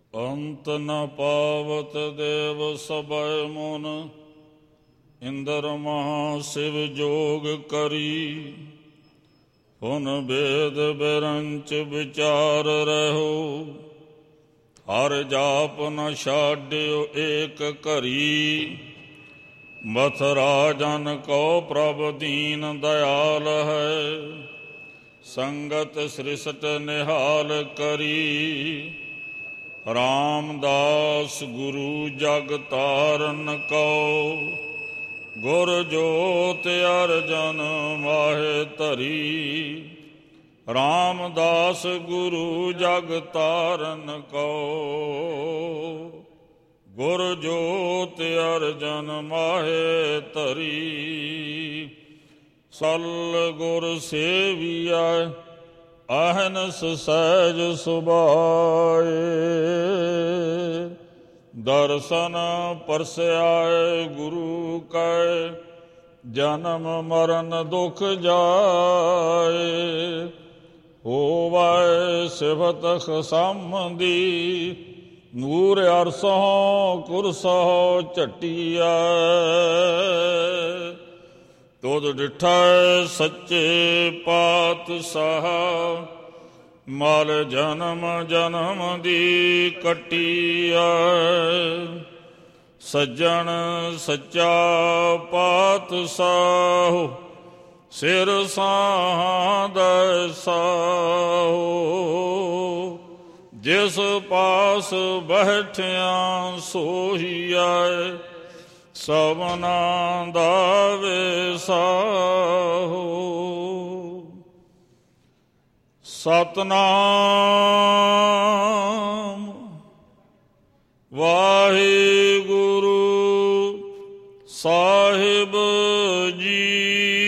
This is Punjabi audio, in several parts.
ਅੰਤ ਨ ਪਾਵਤ ਦੇਵ ਸਭੈ ਮੁਨ, ਇੰਦਰ ਮਹਾ ਸ਼ਿਵ ਜੋਗ ਕਰੀ। ਹੁਨ ਵੇਦ ਬਿਰੰਚ ਵਿਚਾਰ ਰਹੋ, ਹਰ ਜਾਪ ਨ ਛਾਡਿਓ ਏਕ ਘਰੀ। ਮਥੁਰਾ ਜਨ ਕੋ ਪ੍ਰਭ ਦੀਨ ਦਇਆਲ ਹੈ, ਸੰਗਤ ਸ੍ਰਿਸ਼ਟ ਨਿਹਾਲ ਕਰੀ। ਰਾਮਦਾਸ ਗੁਰੂ ਜਗ ਤਾਰਨ ਕਉ, ਗੁਰ ਜੋਤਿ ਅਰਜਨ ਮਾਹੇ ਧਰੀ। ਰਾਮਦਾਸ ਗੁਰੂ ਜਗ ਤਾਰਨ ਕਉ, ਗੁਰ ਜੋਤਿ ਅਰਜਨ ਮਾਹੇ ਧਰੀ। ਸਤਿਗੁਰ ਸੇਵੀਐ ਅਹਨਿਸ ਸਹਿਜ ਸੁਭਾਏ, ਦਰਸ਼ਨ ਪਰਸਿਆਏ ਗੁਰੂ ਕੈ। ਜਨਮ ਮਰਨ ਦੁਖ ਜਾਏ, ਹੋਵੈ ਸਿਫਤ ਖਸਮ ਦੀ। ਨੂਰ ਅਰਸੋਂ ਕੁਰਸੋਂ ਝਟੀਐ, ਤੁਧ ਡਿਠੈ ਸੱਚੇ ਪਾਤਸ਼ਾਹ। ਮਲ ਜਨਮ ਜਨਮ ਦੀ ਕੱਟੀਐ, ਸੱਜਣ ਸੱਚਾ ਪਾਤਸ਼ਾਹ। ਸਿਰ ਸਾਂਧੈ ਸਾਹੁ, ਜਿਸ ਪਾਸ ਬੈਠਿਆ ਸੋਹੀਐ। ਸਭਨਾ ਦਾ ਵਿਸਾਹੋ। ਸਤਿਨਾਮ ਵਾਹਿਗੁਰੂ ਸਾਹਿਬ ਜੀ।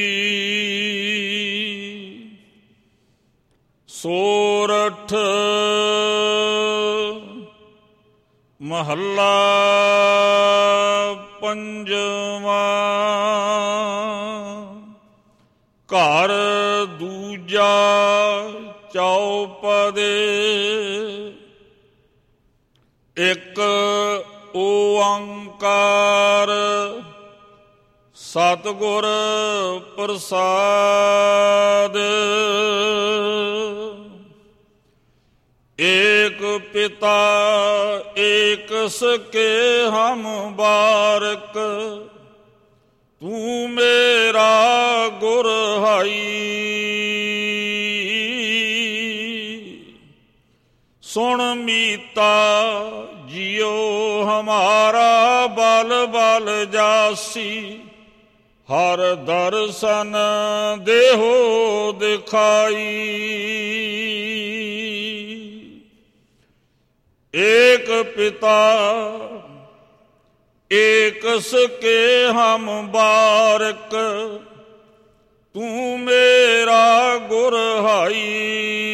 ਸੋਰਠ ਮਹੱਲਾ ਪੰਜਵਾਂ। ਘਰ ਦੂਜਾ ਚੌਪਦੇ, ਇੱਕ ਓੰਕਾਰ ਸਤਿਗੁਰ ਪ੍ਰਸਾਦ। ਏਕ ਪਿਤਾ ਏਕ ਸਕੇ ਹਮ ਬਾਰਕ, ਤੂੰ ਮੇਰਾ ਗੁਰ ਹਾਈ। ਸੁਣ ਮੀਤਾ ਜਿਉ ਹਮਾਰਾ ਬਲ ਬਲ ਜਾਸੀ। ਹਰ ਦਰਸ਼ਨ ਦੇਹੋ ਦਿਖਾਈ। ਏਕ ਪਿਤਾ ਏਕ ਸਕੇ ਹਮ ਬਾਰਕ, ਤੂੰ ਮੇਰਾ ਗੁਰ ਹਾਈ।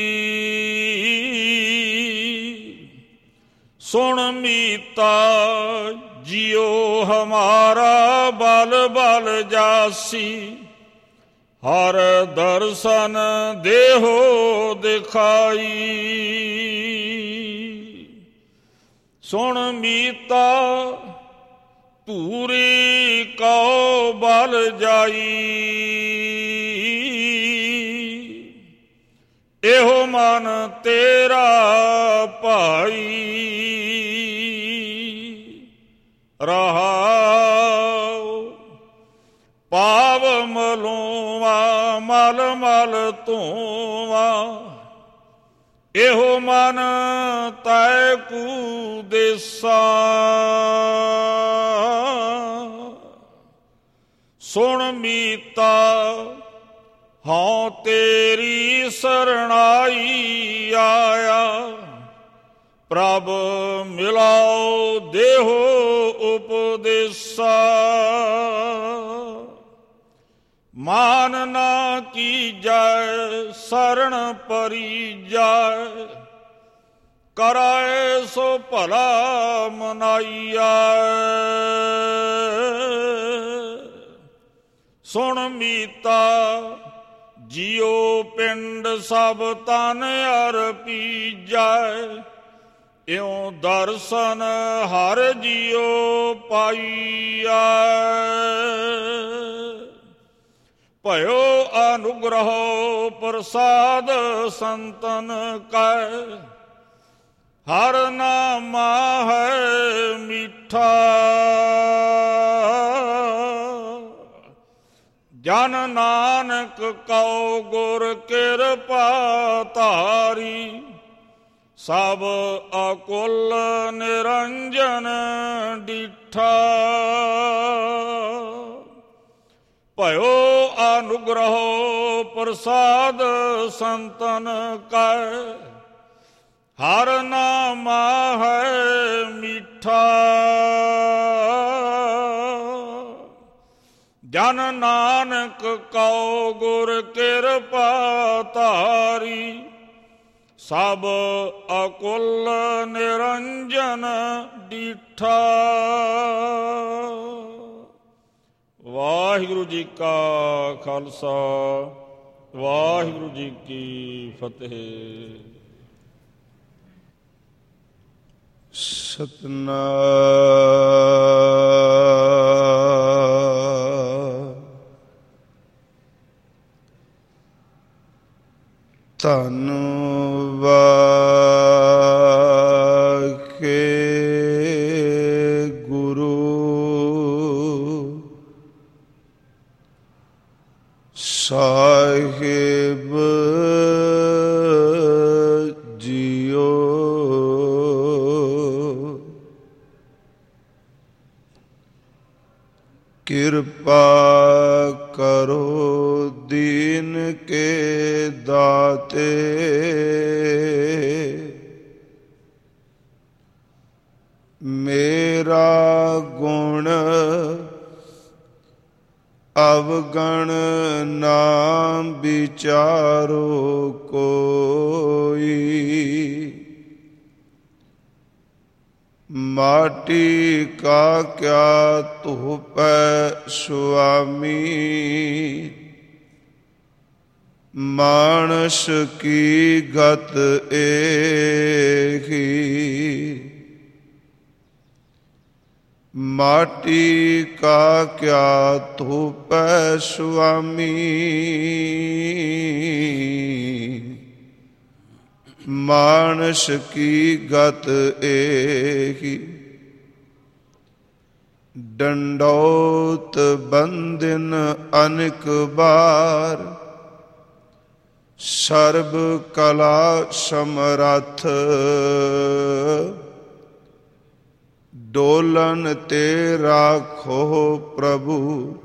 ਸੁਣ ਮੀਤਾ ਜਿਉ ਹਮਾਰਾ ਬਲ ਬਲ ਜਾਸੀ। ਹਰ ਦਰਸ਼ਨ ਦੇਹੋ ਦਿਖਾਈ। ਸੁਣ ਮੀਤਾ ਧੂਰੀ ਕਉ ਬਲ ਜਾਈ। ਇਹੋ ਮਨ ਤੇਰਾ ਭਾਈ। ਰਹਾਉ ਪਾਵ ਮਲੋਵਾ ਮਲ ਮਲ ਧੋਵਾ। ਇਹੋ ਮਨ ਤੈ ਕੂ ਦੇਸਾ। ਸੁਣ ਮੀਤਾ ਹਉ ਤੇਰੀ ਸਰਣਾਈ ਆਇਆ। ਪ੍ਰਭ ਮਿਲਾਓ ਦੇਹੋ ਉਪਦੇਸਾ। ਮਾਨ ਨਾ ਕੀਜੈ ਸਰਣ ਪਰੀਜੈ। ਕਰਾਏ ਸੋ ਭਲਾ ਮਨਾਈਐ। ਸੁਣ ਮੀਤਾ ਜਿਉ ਪਿੰਡ ਸਭ ਤਨ ਅਰਪੀਜੈ। ਇਉ ਦਰਸ਼ਨ ਹਰ ਜੀਉ ਪਾਈਐ। ਭਇਓ ਅਨੁਗ੍ਰਹੋ ਪ੍ਰਸਾਦ ਸੰਤਨ ਕੈ। ਹਰ ਨਾਮਾ ਹੈ ਮੀਠਾ। ਜਨ ਨਾਨਕ ਕਉ ਗੁਰ ਕਿਰਪਾ ਧਾਰੀ। ਸਭ ਅਕੁਲ ਨਿਰੰਜਨ ਡੀਠਾ। ਭਇਓ ਅਨੁਗ੍ਰਹੋ ਪ੍ਰਸਾਦ ਸੰਤਨ ਕੈ। ਹਰ ਨਾਮਾ ਹੈ ਮੀਠਾ। ਜਨ ਨਾਨਕ ਕਉ ਗੁਰ ਕਿਰਪਾ ਧਾਰੀ। ਸਭ ਅਕੁਲ ਨਿਰੰਜਨ ਡੀਠਾ। ਵਾਹਿਗੁਰੂ ਜੀ ਕਾ ਖਾਲਸਾ, ਵਾਹਿਗੁਰੂ ਜੀ ਕੀ ਫਤਿਹ। ਸਤਿਨਾਮ ਧੰਨ ਵਾਹਿਗੁਰੂ ਸਾਹਿਬ ਜੀਓ। ਕਿਰਪਾ ਕਰੋ ਦੀਨ ਕੇ ਦਾਤੇ। ਮੇਰਾ ਗੁਣ ਅਵਗਣ ਨਾ ਵਿਚਾਰੋ ਕੋਈ। ਮਾਟੀ ਕਾ ਕਿਆ ਧੂਪੈ ਸੁਆਮੀ। ਮਾਨਸ ਕੀ ਗਤ ਏਹੀ। ਮਾਟੀ ਕਾ ਕਿਆ ਧੂਪੈ ਸੁਆਮੀ। ਮਾਨਸ ਕੀ ਗਤ ਏਹੀ। ਡੰਡੌਤ ਬੰਦਿਨ ਅਨੇਕ ਬਾਰ। ਸਰਬ ਕਲਾ ਸਮਰੱਥ। ਡੋਲਨ ਤੇ ਰਾਖੋ ਪ੍ਰਭੂ।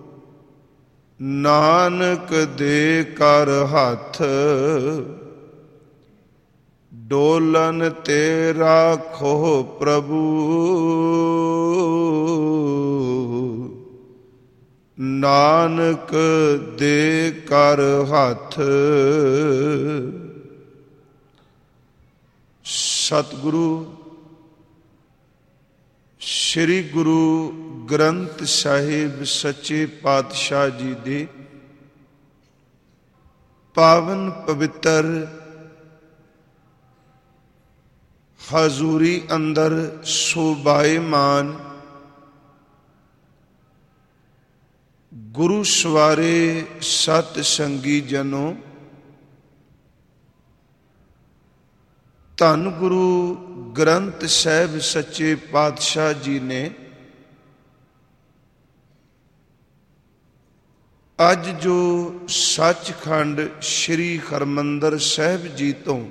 ਨਾਨਕ ਦੇ ਕਰ ਹੱਥ। ਡੋਲਨ ਤੇ ਰਾਖੋ ਪ੍ਰਭੂ। ਨਾਨਕ ਦੇ ਕਰ ਹੱਥ। ਸਤਿਗੁਰੂ ਸ੍ਰੀ ਗੁਰੂ ਗ੍ਰੰਥ ਸਾਹਿਬ ਸੱਚੇ ਪਾਤਸ਼ਾਹ ਜੀ ਦੇ ਪਾਵਨ ਪਵਿੱਤਰ ਹਜ਼ੂਰੀ ਅੰਦਰ ਸ਼ੋਭਾਇਮਾਨ ਗੁਰੂ ਸਵਾਰੇ ਸਤ ਸੰਗੀ ਜਨੋ। ਧੰਨ ਗੁਰੂ ਗ੍ਰੰਥ ਸਾਹਿਬ ਸੱਚੇ ਪਾਤਸ਼ਾਹ ਜੀ ਨੇ ਅੱਜ ਜੋ ਸੱਚਖੰਡ ਸ੍ਰੀ ਹਰਿਮੰਦਰ ਸਾਹਿਬ ਜੀ ਤੋਂ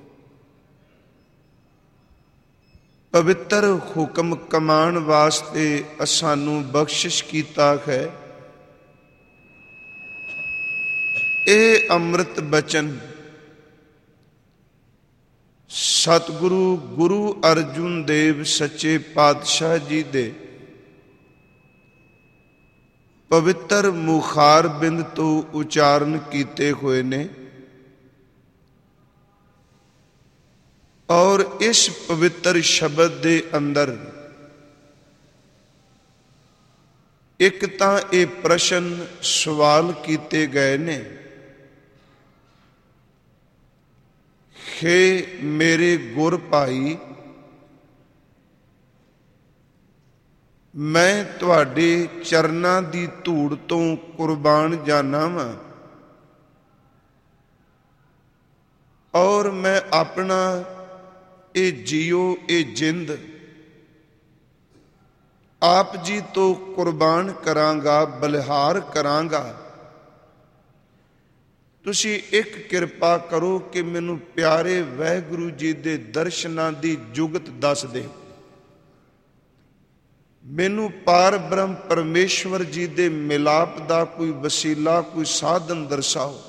ਪਵਿੱਤਰ ਹੁਕਮ ਕਮਾਉਣ ਵਾਸਤੇ ਸਾਨੂੰ ਬਖਸ਼ਿਸ਼ ਕੀਤਾ ਹੈ। ਇਹ ਅੰਮ੍ਰਿਤ ਬਚਨ ਸਤਿਗੁਰੂ ਗੁਰੂ ਅਰਜੁਨ ਦੇਵ ਸੱਚੇ ਪਾਤਸ਼ਾਹ ਜੀ ਦੇ ਪਵਿੱਤਰ ਮੁਖਾਰ ਬਿੰਦ ਤੋਂ ਉਚਾਰਨ ਕੀਤੇ ਹੋਏ ਨੇ। ਔਰ ਇਸ ਪਵਿੱਤਰ ਸ਼ਬਦ ਦੇ ਅੰਦਰ ਇੱਕ ਤਾਂ ਇਹ ਪ੍ਰਸ਼ਨ ਸਵਾਲ ਕੀਤੇ ਗਏ ਨੇ, ਹੇ ਮੇਰੇ ਗੁਰ ਭਾਈ, ਮੈਂ ਤੁਹਾਡੇ ਚਰਨਾਂ ਦੀ ਧੂੜ ਤੋਂ ਕੁਰਬਾਨ ਜਾਨਾ ਵਾਂ, ਔਰ ਮੈਂ ਆਪਣਾ ਇਹ ਜੀਓ, ਇਹ ਜਿੰਦ ਆਪ ਜੀ ਤੋਂ ਕੁਰਬਾਨ ਕਰਾਂਗਾ, ਬਲਿਹਾਰ ਕਰਾਂਗਾ। ਤੁਸੀਂ ਇੱਕ ਕਿਰਪਾ ਕਰੋ ਕਿ ਮੈਨੂੰ ਪਿਆਰੇ ਵਾਹਿਗੁਰੂ ਜੀ ਦੇ ਦਰਸ਼ਨਾਂ ਦੀ ਜੁਗਤ ਦੱਸ ਦਿਓ, ਮੈਨੂੰ ਪਾਰ ਬ੍ਰਹਮ ਪਰਮੇਸ਼ਵਰ ਜੀ ਦੇ ਮਿਲਾਪ ਦਾ ਕੋਈ ਵਸੀਲਾ, ਕੋਈ ਸਾਧਨ ਦਰਸਾਓ।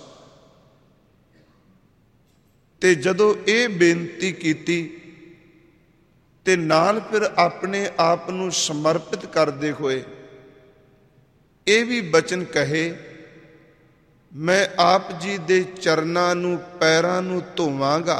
ਤੇ ਜਦੋਂ ਇਹ ਬੇਨਤੀ ਕੀਤੀ ਤੇ ਨਾਲ ਫਿਰ ਆਪਣੇ ਆਪ ਨੂੰ ਸਮਰਪਿਤ ਕਰਦੇ ਹੋਏ ਇਹ ਵੀ ਬਚਨ ਕਹੇ, ਮੈਂ ਆਪ ਜੀ ਦੇ ਚਰਨਾਂ ਨੂੰ, ਪੈਰਾਂ ਨੂੰ ਧੋਵਾਂਗਾ,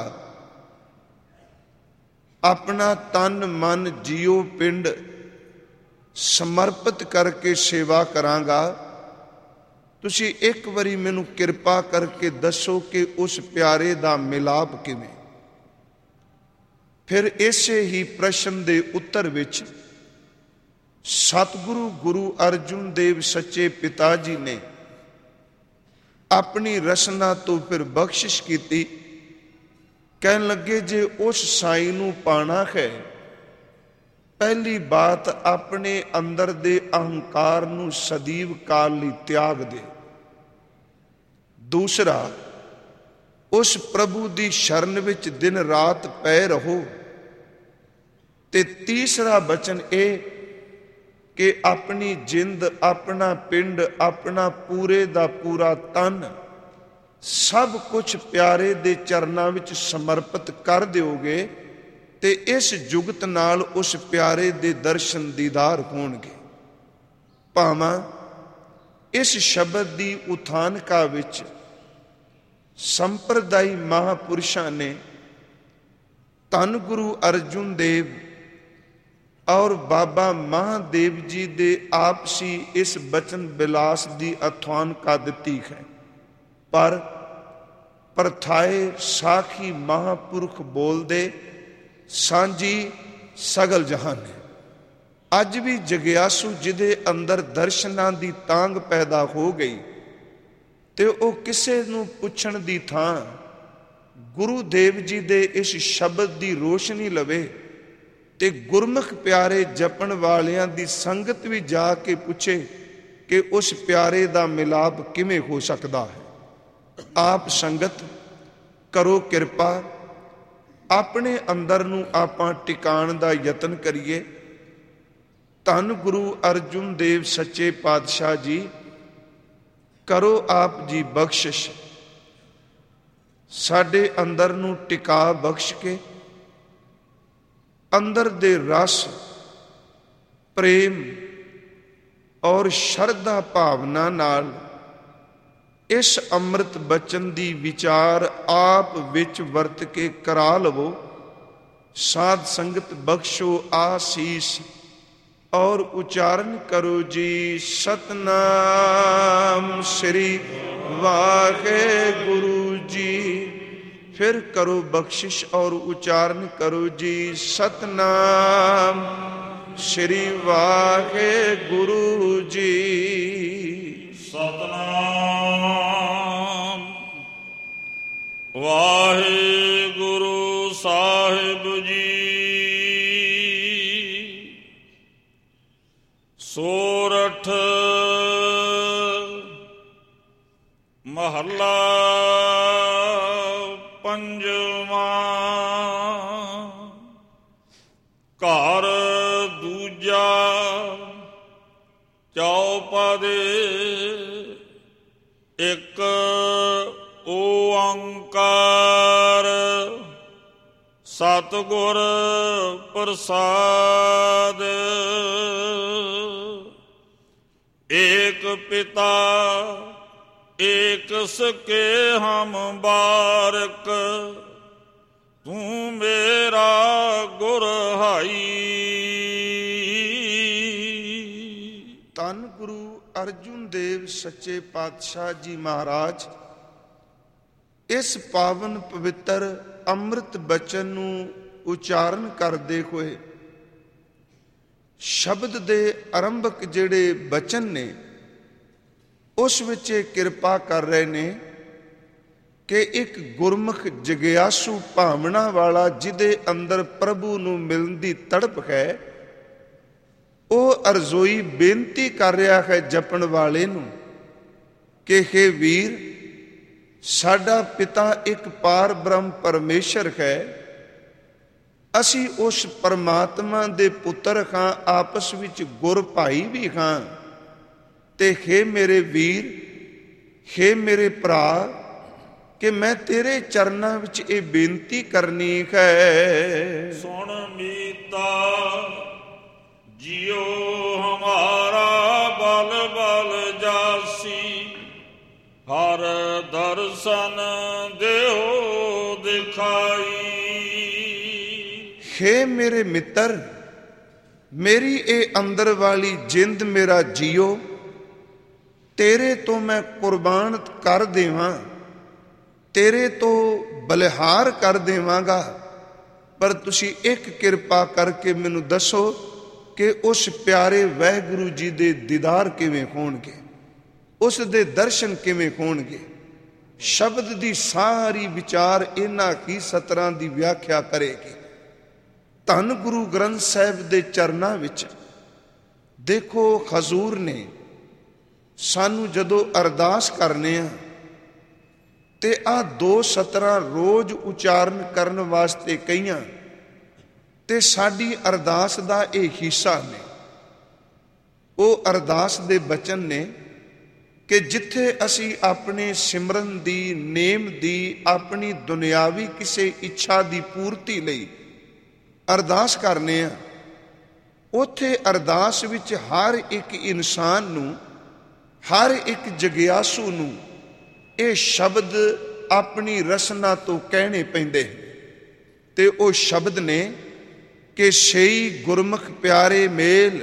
ਆਪਣਾ ਤਨ ਮਨ ਜੀਓ ਪਿੰਡ ਸਮਰਪਿਤ ਕਰਕੇ ਸੇਵਾ ਕਰਾਂਗਾ। ਤੁਸੀਂ ਇੱਕ ਵਾਰੀ ਮੈਨੂੰ ਕਿਰਪਾ ਕਰਕੇ ਦੱਸੋ ਕਿ ਉਸ ਪਿਆਰੇ ਦਾ ਮਿਲਾਪ ਕਿਵੇਂ। ਫਿਰ ਇਸੇ ਹੀ ਪ੍ਰਸ਼ਨ ਦੇ ਉੱਤਰ ਵਿੱਚ ਸਤਿਗੁਰੂ ਗੁਰੂ ਅਰਜੁਨ ਦੇਵ ਸੱਚੇ ਪਿਤਾ ਜੀ ਨੇ ਆਪਣੀ ਰਸਨਾ ਤੋਂ ਫਿਰ ਬਖਸ਼ਿਸ਼ ਕੀਤੀ। ਕਹਿਣ ਲੱਗੇ, ਜੇ ਉਸ ਸਾਈਂ ਨੂੰ ਪਾਣਾ ਹੈ, ਪਹਿਲੀ ਬਾਤ ਆਪਣੇ ਅੰਦਰ ਦੇ ਅਹੰਕਾਰ ਨੂੰ ਸਦੀਵ ਕਾਲ ਲਈ ਤਿਆਗ ਦੇ। ਦੂਸਰਾ, ਉਸ ਪ੍ਰਭੂ ਦੀ ਸ਼ਰਨ ਵਿੱਚ ਦਿਨ ਰਾਤ ਪਏ ਰਹੋ। ਤੇ ਤੀਸਰਾ ਬਚਨ ਇਹ ਕਿ ਆਪਣੀ ਜਿੰਦ, ਆਪਣਾ ਪਿੰਡ, ਆਪਣਾ ਪੂਰੇ ਦਾ ਪੂਰਾ ਤਨ, ਸਭ ਕੁਝ ਪਿਆਰੇ ਦੇ ਚਰਨਾਂ ਵਿੱਚ ਸਮਰਪਿਤ ਕਰ ਦਿਓਗੇ ਤੇ ਇਸ ਜੁਗਤ ਨਾਲ ਉਸ ਪਿਆਰੇ ਦੇ ਦਰਸ਼ਨ ਦੀਦਾਰ ਹੋਣਗੇ। ਭਾਵਾਂ ਇਸ ਸ਼ਬਦ ਦੀ ਉਥਾਨਕਾ ਵਿੱਚ ਸੰਪਰਦਾਈ ਮਹਾਂਪੁਰਸ਼ਾਂ ਨੇ ਧੰਨ ਗੁਰੂ ਅਰਜੁਨ ਦੇਵ ਔਰ ਬਾਬਾ ਮਹਾਦੇਵ ਜੀ ਦੇ ਆਪਸੀ ਇਸ ਬਚਨ ਬਿਲਾਸ ਦੀ ਅਥਾਨਕਾ ਦਿੱਤੀ ਹੈ। ਪਰ ਪਰਥਾਏ ਸਾਖੀ ਮਹਾਂਪੁਰਖ ਬੋਲਦੇ, ਸਾਂਝੀ ਸਗਲ ਜਹਾਨ ਹੈ। ਅੱਜ ਵੀ ਜਗਿਆਸੂ ਜਿਹਦੇ ਅੰਦਰ ਦਰਸ਼ਨਾਂ ਦੀ ਤਾਂਘ ਪੈਦਾ ਹੋ ਗਈ ਤੇ ਉਹ ਕਿਸੇ ਨੂੰ ਪੁੱਛਣ ਦੀ ਥਾਂ ਗੁਰੂ ਦੇਵ ਜੀ ਦੇ ਇਸ ਸ਼ਬਦ ਦੀ ਰੋਸ਼ਨੀ ਲਵੇ ਤੇ ਗੁਰਮੁਖ ਪਿਆਰੇ ਜਪਣ ਵਾਲਿਆਂ ਦੀ ਸੰਗਤ ਵੀ ਜਾ ਕੇ ਪੁੱਛੇ ਕਿ ਉਸ ਪਿਆਰੇ ਦਾ ਮਿਲਾਪ ਕਿਵੇਂ ਹੋ ਸਕਦਾ ਹੈ। ਆਪ ਸੰਗਤ ਕਰੋ ਕਿਰਪਾ, ਆਪਣੇ ਅੰਦਰ ਨੂੰ ਆਪਾਂ ਟਿਕਾਣ ਦਾ ਯਤਨ ਕਰੀਏ। ਧੰਨ ਗੁਰੂ ਅਰਜੁਨ ਦੇਵ ਸੱਚੇ ਪਾਤਸ਼ਾਹ ਜੀ, ਕਰੋ ਆਪ ਜੀ ਬਖਸ਼ਿਸ਼, ਸਾਡੇ ਅੰਦਰ ਨੂੰ ਟਿਕਾ ਬਖਸ਼ ਕੇ ਅੰਦਰ ਦੇ ਰਸ, ਪ੍ਰੇਮ ਔਰ ਸ਼ਰਧਾ ਭਾਵਨਾ ਨਾਲ ਇਸ ਅੰਮ੍ਰਿਤ ਬਚਨ ਦੀ ਵਿਚਾਰ ਆਪ ਵਿੱਚ ਵਰਤ ਕੇ ਕਰਾ ਲਵੋ। ਸਾਧ ਸੰਗਤ ਬਖਸ਼ੋ ਆਸੀਸ ਔਰ ਉਚਾਰਨ ਕਰੋ ਜੀ ਸਤਨਾਮ ਸ੍ਰੀ ਵਾਹਿਗੁਰੂ ਜੀ। फिर करो बख्शिश और उच्चारण करो जी सतनाम श्री वाहेगुरु जी। सतनाम वाहेगुरु साहिब जी। सोरठ महला पंजवा। घर दूजा चौपद एक ओंकार सतगुर प्रसाद। एक पिता एक सके हम बारक तू मेरा गुर हाई। ਧੰਨ ਗੁਰੂ ਅਰਜੁਨ ਦੇਵ ਸੱਚੇ ਪਾਤਸ਼ਾਹ ਜੀ ਮਹਾਰਾਜ ਇਸ ਪਾਵਨ ਪਵਿੱਤਰ ਅੰਮ੍ਰਿਤ ਬਚਨ ਨੂੰ ਉਚਾਰਨ ਕਰਦੇ ਹੋਏ ਸ਼ਬਦ ਦੇ ਆਰੰਭਕ ਜਿਹੜੇ ਬਚਨ ਨੇ ਉਸ ਵਿੱਚ ਇਹ ਕਿਰਪਾ ਕਰ ਰਹੇ ਨੇ ਕਿ ਇੱਕ ਗੁਰਮੁਖ ਜਗਿਆਸੂ ਭਾਵਨਾ ਵਾਲਾ ਜਿਹਦੇ ਅੰਦਰ ਪ੍ਰਭੂ ਨੂੰ ਮਿਲਣ ਦੀ ਤੜਪ ਹੈ, ਉਹ ਅਰਜ਼ੋਈ ਬੇਨਤੀ ਕਰ ਰਿਹਾ ਹੈ ਜਪਣ ਵਾਲੇ ਨੂੰ ਕਿ ਹੇ ਵੀਰ, ਸਾਡਾ ਪਿਤਾ ਇੱਕ ਪਾਰ ਬ੍ਰਹਮ ਪਰਮੇਸ਼ਰ ਹੈ, ਅਸੀਂ ਉਸ ਪਰਮਾਤਮਾ ਦੇ ਪੁੱਤਰ ਹਾਂ, ਆਪਸ ਵਿੱਚ ਗੁਰ ਭਾਈ ਵੀ ਹਾਂ, ਤੇ ਹੇ ਮੇਰੇ ਵੀਰ, ਹੇ ਮੇਰੇ ਭਰਾ, ਕਿ ਮੈਂ ਤੇਰੇ ਚਰਨਾਂ ਵਿੱਚ ਇਹ ਬੇਨਤੀ ਕਰਨੀ ਹੈ। ਸੁਣ ਮੀਤਾ ਜਿਉ ਹਮਾਰਾ ਬਲ ਬਲ ਜਾਸੀ, ਹਰ ਦਰਸ਼ਨ ਦੇਹੋ ਦਿਖਾਈ। ਹੇ ਮੇਰੇ ਮਿੱਤਰ, ਮੇਰੀ ਇਹ ਅੰਦਰ ਵਾਲੀ ਜਿੰਦ ਮੇਰਾ ਜੀਓ ਤੇਰੇ ਤੋਂ ਮੈਂ ਕੁਰਬਾਨ ਕਰ ਦੇਵਾਂ, ਤੇਰੇ ਤੋਂ ਬਲਿਹਾਰ ਕਰ ਦੇਵਾਂਗਾ, ਪਰ ਤੁਸੀਂ ਇੱਕ ਕਿਰਪਾ ਕਰਕੇ ਮੈਨੂੰ ਦੱਸੋ ਕਿ ਉਸ ਪਿਆਰੇ ਵਾਹਿਗੁਰੂ ਜੀ ਦੇ ਦੀਦਾਰ ਕਿਵੇਂ ਹੋਣਗੇ, ਉਸ ਦੇ ਦਰਸ਼ਨ ਕਿਵੇਂ ਹੋਣਗੇ। ਸ਼ਬਦ ਦੀ ਸਾਰੀ ਵਿਚਾਰ ਇਹਨਾਂ ਹੀ ਸਤਰਾਂ ਦੀ ਵਿਆਖਿਆ ਕਰੇਗੀ। ਧੰਨ ਗੁਰੂ ਗ੍ਰੰਥ ਸਾਹਿਬ ਦੇ ਚਰਨਾਂ ਵਿੱਚ ਦੇਖੋ, ਹਜ਼ੂਰ ਨੇ ਸਾਨੂੰ ਜਦੋਂ ਅਰਦਾਸ ਕਰਨੇ ਆ ਤੇ ਆਹ 2 ਸਤਰਾਂ ਰੋਜ਼ ਉਚਾਰਨ ਕਰਨ ਵਾਸਤੇ ਕਹੀਆਂ, ਤੇ ਸਾਡੀ ਅਰਦਾਸ ਦਾ ਇਹ ਹਿੱਸਾ ਨੇ। ਉਹ ਅਰਦਾਸ ਦੇ ਬਚਨ ਨੇ ਕਿ ਜਿੱਥੇ ਅਸੀਂ ਆਪਣੇ ਸਿਮਰਨ ਦੀ, ਨੇਮ ਦੀ, ਆਪਣੀ ਦੁਨਿਆਵੀ ਕਿਸੇ ਇੱਛਾ ਦੀ ਪੂਰਤੀ ਲਈ ਅਰਦਾਸ ਕਰਨੇ ਆ, ਉੱਥੇ ਅਰਦਾਸ ਵਿੱਚ ਹਰ ਇੱਕ ਇਨਸਾਨ ਨੂੰ, ਹਰ ਇੱਕ ਜਗਿਆਸੂ ਨੂੰ ਇਹ ਸ਼ਬਦ ਆਪਣੀ ਰਸਨਾ ਤੋਂ ਕਹਿਣੇ ਪੈਂਦੇ, ਤੇ ਉਹ ਸ਼ਬਦ ਨੇ ਕਿ ਸਈ ਗੁਰਮੁਖ ਪਿਆਰੇ ਮੇਲ,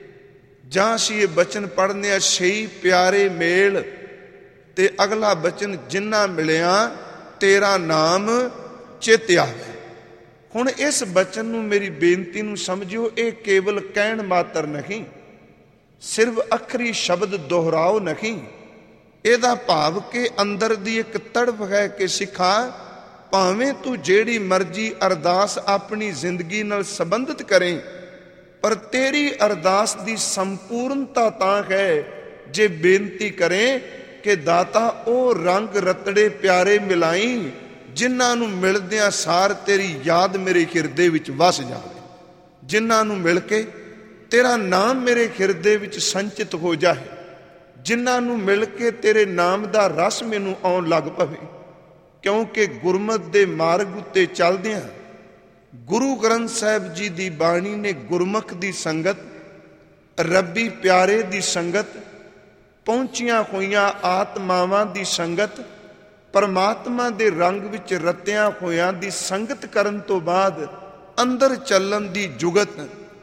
ਜਾਂ ਅਸੀਂ ਇਹ ਬਚਨ ਪੜ੍ਹਨੇ ਆ ਸਈ ਪਿਆਰੇ ਮੇਲ, ਤੇ ਅਗਲਾ ਬਚਨ ਜਿੰਨਾ ਮਿਲਿਆ ਤੇਰਾ ਨਾਮ ਚਿਤ ਆਵੇ। ਹੁਣ ਇਸ ਬਚਨ ਨੂੰ, ਮੇਰੀ ਬੇਨਤੀ ਨੂੰ ਸਮਝਿਓ, ਇਹ ਕੇਵਲ ਕਹਿਣ ਮਾਤਰ ਨਹੀਂ, ਸਿਰਫ ਅੱਖਰੀ ਸ਼ਬਦ ਦੁਹਰਾਓ ਨਹੀਂ, ਇਹਦਾ ਭਾਵ ਕਿ ਅੰਦਰ ਦੀ ਇੱਕ ਤੜਫ ਹੈ ਕਿ ਸਿੱਖਾ, ਭਾਵੇਂ ਤੂੰ ਜਿਹੜੀ ਮਰਜ਼ੀ ਅਰਦਾਸ ਆਪਣੀ ਜ਼ਿੰਦਗੀ ਨਾਲ ਸੰਬੰਧਿਤ ਕਰੇ, ਪਰ ਤੇਰੀ ਅਰਦਾਸ ਦੀ ਸੰਪੂਰਨਤਾ ਤਾਂ ਹੈ ਜੇ ਬੇਨਤੀ ਕਰੇ ਕਿ ਦਾਤਾ ਉਹ ਰੰਗ ਰਤੜੇ ਪਿਆਰੇ ਮਿਲਾਈ ਜਿਨ੍ਹਾਂ ਨੂੰ ਮਿਲਦਿਆਂ ਸਾਰ ਤੇਰੀ ਯਾਦ ਮੇਰੇ ਹਿਰਦੇ ਵਿੱਚ ਵਸ ਜਾਵੇ, ਜਿਨ੍ਹਾਂ ਨੂੰ ਮਿਲ ਕੇ ਤੇਰਾ ਨਾਮ ਮੇਰੇ ਹਿਰਦੇ ਵਿੱਚ ਸੰਚਿਤ ਹੋ ਜਾਏ, ਜਿਨ੍ਹਾਂ ਨੂੰ ਮਿਲ ਕੇ ਤੇਰੇ ਨਾਮ ਦਾ ਰਸ ਮੈਨੂੰ ਆਉਣ ਲੱਗ ਪਵੇ। ਕਿਉਂਕਿ ਗੁਰਮਤਿ ਦੇ ਮਾਰਗ ਉੱਤੇ ਚੱਲਦਿਆਂ ਗੁਰੂ ਗ੍ਰੰਥ ਸਾਹਿਬ ਜੀ ਦੀ ਬਾਣੀ ਨੇ ਗੁਰਮੁਖ ਦੀ ਸੰਗਤ, ਰੱਬੀ ਪਿਆਰੇ ਦੀ ਸੰਗਤ, ਪਹੁੰਚੀਆਂ ਹੋਈਆਂ ਆਤਮਾਵਾਂ ਦੀ ਸੰਗਤ, ਪਰਮਾਤਮਾ ਦੇ ਰੰਗ ਵਿੱਚ ਰਤਿਆਂ ਹੋਇਆਂ ਦੀ ਸੰਗਤ ਕਰਨ ਤੋਂ ਬਾਅਦ ਅੰਦਰ ਚੱਲਣ ਦੀ ਜੁਗਤ,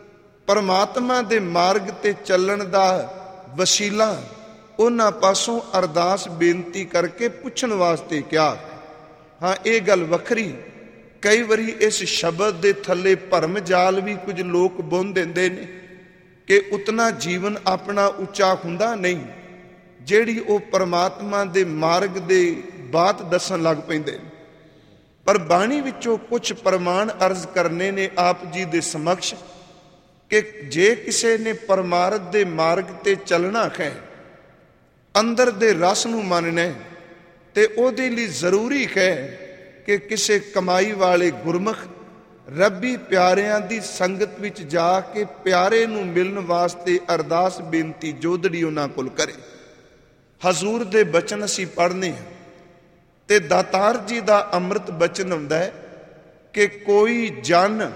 ਪਰਮਾਤਮਾ ਦੇ ਮਾਰਗ ਤੇ ਚੱਲਣ ਦਾ ਵਸੀਲਾ ਉਹਨਾਂ ਪਾਸੋਂ ਅਰਦਾਸ ਬੇਨਤੀ ਕਰਕੇ ਪੁੱਛਣ ਵਾਸਤੇ ਕਿਹਾ। ਹਾਂ, ਇਹ ਗੱਲ ਵੱਖਰੀ, ਕਈ ਵਾਰੀ ਇਸ ਸ਼ਬਦ ਦੇ ਥੱਲੇ ਭਰਮ ਜਾਲ ਵੀ ਕੁਝ ਲੋਕ ਬੁਣ ਦਿੰਦੇ ਨੇ ਕਿ ਉਤਨਾ ਜੀਵਨ ਆਪਣਾ ਉੱਚਾ ਹੁੰਦਾ ਨਹੀਂ, ਜਿਹੜੀ ਉਹ ਪਰਮਾਤਮਾ ਦੇ ਮਾਰਗ ਦੇ ਬਾਤ ਦੱਸਣ ਲੱਗ ਪੈਂਦੇ ਨੇ। ਪਰ ਬਾਣੀ ਵਿੱਚੋਂ ਕੁਝ ਪ੍ਰਮਾਣ ਅਰਜ਼ ਕਰਨੇ ਨੇ ਆਪ ਜੀ ਦੇ ਸਮਕਸ਼ ਕਿ ਜੇ ਕਿਸੇ ਨੇ ਪਰਮਾਰਥ ਦੇ ਮਾਰਗ ਤੇ ਚੱਲਣਾ ਹੈ, ਅੰਦਰ ਦੇ ਰਸ ਨੂੰ ਮੰਨਣਾ, ਤੇ ਉਹਦੇ ਲਈ ਜ਼ਰੂਰੀ ਹੈ ਕਿ ਕਿਸੇ ਕਮਾਈ ਵਾਲੇ ਗੁਰਮੁਖ ਰੱਬੀ ਪਿਆਰਿਆਂ ਦੀ ਸੰਗਤ ਵਿੱਚ ਜਾ ਕੇ ਪਿਆਰੇ ਨੂੰ ਮਿਲਣ ਵਾਸਤੇ ਅਰਦਾਸ ਬੇਨਤੀ ਜੋਦੜੀ ਉਹਨਾਂ ਕੋਲ ਕਰੇ। ਹਜ਼ੂਰ ਦੇ ਬਚਨ ਅਸੀਂ ਪੜ੍ਹਨੇ ਹਾਂ ਤੇ ਦਾਤਾਰ ਜੀ ਦਾ ਅੰਮ੍ਰਿਤ ਬਚਨ ਆਉਂਦਾ ਹੈ ਕਿ ਕੋਈ ਜਨ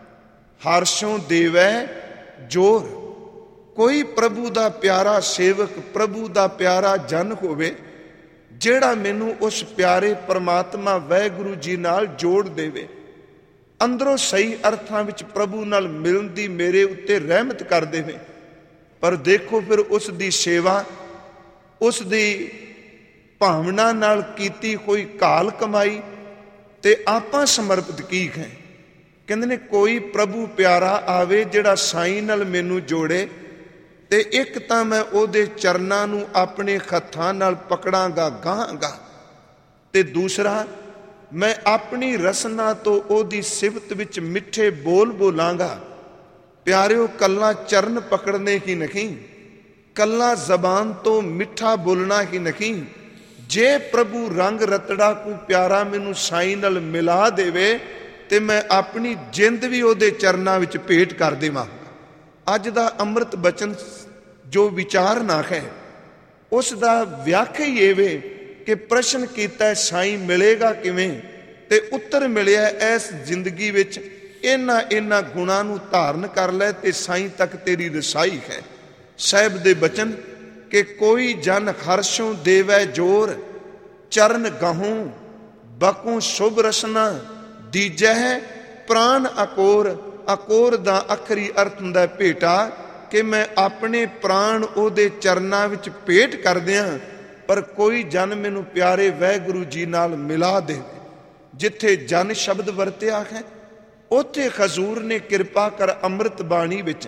ਹਰਸ਼ੋਂ ਦੇਵੈ ਜੋਰ, ਕੋਈ ਪ੍ਰਭੂ ਦਾ ਪਿਆਰਾ ਸੇਵਕ, ਪ੍ਰਭੂ ਦਾ ਪਿਆਰਾ ਜਨ ਹੋਵੇ ਜਿਹੜਾ ਮੈਨੂੰ ਉਸ ਪਿਆਰੇ ਪਰਮਾਤਮਾ ਵਾਹਿਗੁਰੂ ਜੀ ਨਾਲ ਜੋੜ ਦੇਵੇ, ਅੰਦਰੋਂ ਸਹੀ ਅਰਥਾਂ ਵਿੱਚ ਪ੍ਰਭੂ ਨਾਲ ਮਿਲਣ ਦੀ ਮੇਰੇ ਉੱਤੇ ਰਹਿਮਤ ਕਰ ਦੇਵੇ। ਪਰ ਦੇਖੋ ਫਿਰ ਉਸ ਦੀ ਸੇਵਾ, ਉਸ ਦੀ ਭਾਵਨਾ ਨਾਲ ਕੀਤੀ ਹੋਈ ਕਾਲ ਕਮਾਈ ਤੇ ਆਪਾਂ ਸਮਰਪਿਤ ਕੀ ਹੈ। ਕਹਿੰਦੇ ਨੇ ਕੋਈ ਪ੍ਰਭੂ ਪਿਆਰਾ ਆਵੇ ਜਿਹੜਾ ਸਾਈਂ ਨਾਲ ਮੈਨੂੰ ਜੋੜੇ, ਤੇ ਇੱਕ ਤਾਂ ਮੈਂ ਉਹਦੇ ਚਰਨਾਂ ਨੂੰ ਆਪਣੇ ਹੱਥਾਂ ਨਾਲ ਪਕੜਾਂਗਾ ਗਾਹਾਂਗਾ, ਤੇ ਦੂਸਰਾ ਮੈਂ ਆਪਣੀ ਰਸਨਾ ਤੋਂ ਉਹਦੀ ਸਿਫਤ ਵਿੱਚ ਮਿੱਠੇ ਬੋਲ ਬੋਲਾਂਗਾ। ਪਿਆਰਿਓ, ਕੱਲਾ ਚਰਨ ਪਕੜਨੇ ਹੀ ਨਹੀਂ, ਕੱਲਾ ਜ਼ਬਾਨ ਤੋਂ ਮਿੱਠਾ ਬੋਲਣਾ ਹੀ ਨਹੀਂ, ਜੇ ਪ੍ਰਭੂ ਰੰਗ ਰਤੜਾ ਕੋਈ ਪਿਆਰਾ ਮੈਨੂੰ ਸਾਈਂ ਨਾਲ ਮਿਲਾ ਦੇਵੇ ਤੇ ਮੈਂ ਆਪਣੀ ਜਿੰਦ ਵੀ ਉਹਦੇ ਚਰਨਾਂ ਵਿੱਚ ਭੇਟ ਕਰ ਦੇਵਾਂ। ਅੱਜ ਦਾ ਅੰਮ੍ਰਿਤ ਬਚਨ ਜੋ ਵਿਚਾਰਨਾ ਹੈ, ਉਸ ਦਾ ਵਿਆਖਿਆ ਹੀ ਇਹ ਵੇ ਕਿ ਪ੍ਰਸ਼ਨ ਕੀਤਾ ਸਾਈਂ ਮਿਲੇਗਾ ਕਿਵੇਂ, ਤੇ ਉੱਤਰ ਮਿਲਿਆ ਇਸ ਜ਼ਿੰਦਗੀ ਵਿੱਚ ਇਹਨਾਂ ਗੁਣਾਂ ਨੂੰ ਧਾਰਨ ਕਰ ਲੈ ਤੇ ਸਾਈਂ ਤੱਕ ਤੇਰੀ ਰਸਾਈ ਹੈ। ਸਾਹਿਬ ਦੇ ਬਚਨ ਕਿ ਕੋਈ ਜਨ ਹਰਸ਼ੋਂ ਦੇਵੈ ਜੋਰ, ਚਰਨ ਗਹੂੰ ਬਕੂ ਸ਼ੁਭ ਰਸਨਾ, ਦੀਜੈ ਪ੍ਰਾਨ ਅਕੋਰ। ਅਕੋਰ ਦਾ ਆਖਰੀ ਅਰਥ ਹੁੰਦਾ ਭੇਟਾ, ਕਿ ਮੈਂ ਆਪਣੇ ਪ੍ਰਾਣ ਉਹਦੇ ਚਰਨਾਂ ਵਿੱਚ ਭੇਟ ਕਰ ਦਿਆਂ, ਪਰ ਕੋਈ ਜਨ ਮੈਨੂੰ ਪਿਆਰੇ ਵਾਹਿਗੁਰੂ ਜੀ ਨਾਲ ਮਿਲਾ ਦੇ। ਜਿੱਥੇ ਜਨ ਸ਼ਬਦ ਵਰਤਿਆ ਹੈ, ਉੱਥੇ ਹਜ਼ੂਰ ਨੇ ਕਿਰਪਾ ਕਰ ਅੰਮ੍ਰਿਤ ਬਾਣੀ ਵਿੱਚ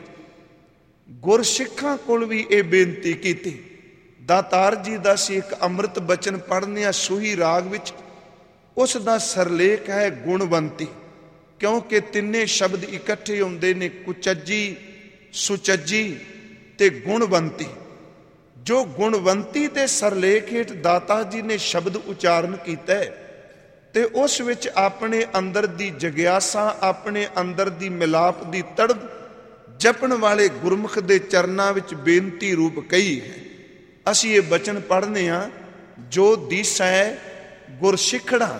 ਗੁਰਸਿੱਖਾਂ ਕੋਲ ਵੀ ਇਹ ਬੇਨਤੀ ਕੀਤੀ। ਦਾਤਾਰ ਜੀ ਦਾ ਸੀ ਇੱਕ ਅੰਮ੍ਰਿਤ ਬਚਨ ਪੜ੍ਹਨੇ ਆ ਸੂਹੀ ਰਾਗ ਵਿੱਚ, ਉਸ ਦਾ ਸਰਲੇਖ ਹੈ ਗੁਣਵੰਤੀ, ਕਿਉਂਕਿ ਤਿੰਨੇ ਸ਼ਬਦ ਇਕੱਠੇ ਹੁੰਦੇ ਨੇ, ਕੁਚੱਜੀ, ਸੁਚੱਜੀ ਤੇ ਗੁਣਵੰਤੀ। ਜੋ ਗੁਣਵੰਤੀ ਦੇ ਸਰਲੇਖ ਹੇਠ ਦਾਤਾ ਜੀ ਨੇ ਸ਼ਬਦ ਉਚਾਰਨ ਕੀਤਾ ਤੇ ਉਸ ਵਿੱਚ ਆਪਣੇ ਅੰਦਰ ਦੀ ਜਗਿਆਸਾ, ਆਪਣੇ ਅੰਦਰ ਦੀ ਮਿਲਾਪ ਦੀ ਤੜਪ ਜਪਣ ਵਾਲੇ ਗੁਰਮੁਖ ਦੇ ਚਰਨਾਂ ਵਿੱਚ ਬੇਨਤੀ ਰੂਪ ਕਹੀ ਹੈ। ਅਸੀਂ ਇਹ ਬਚਨ ਪੜ੍ਹਨੇ ਆ, ਜੋ ਦਿਸੈ ਗੁਰਸਿੱਖੜਾ,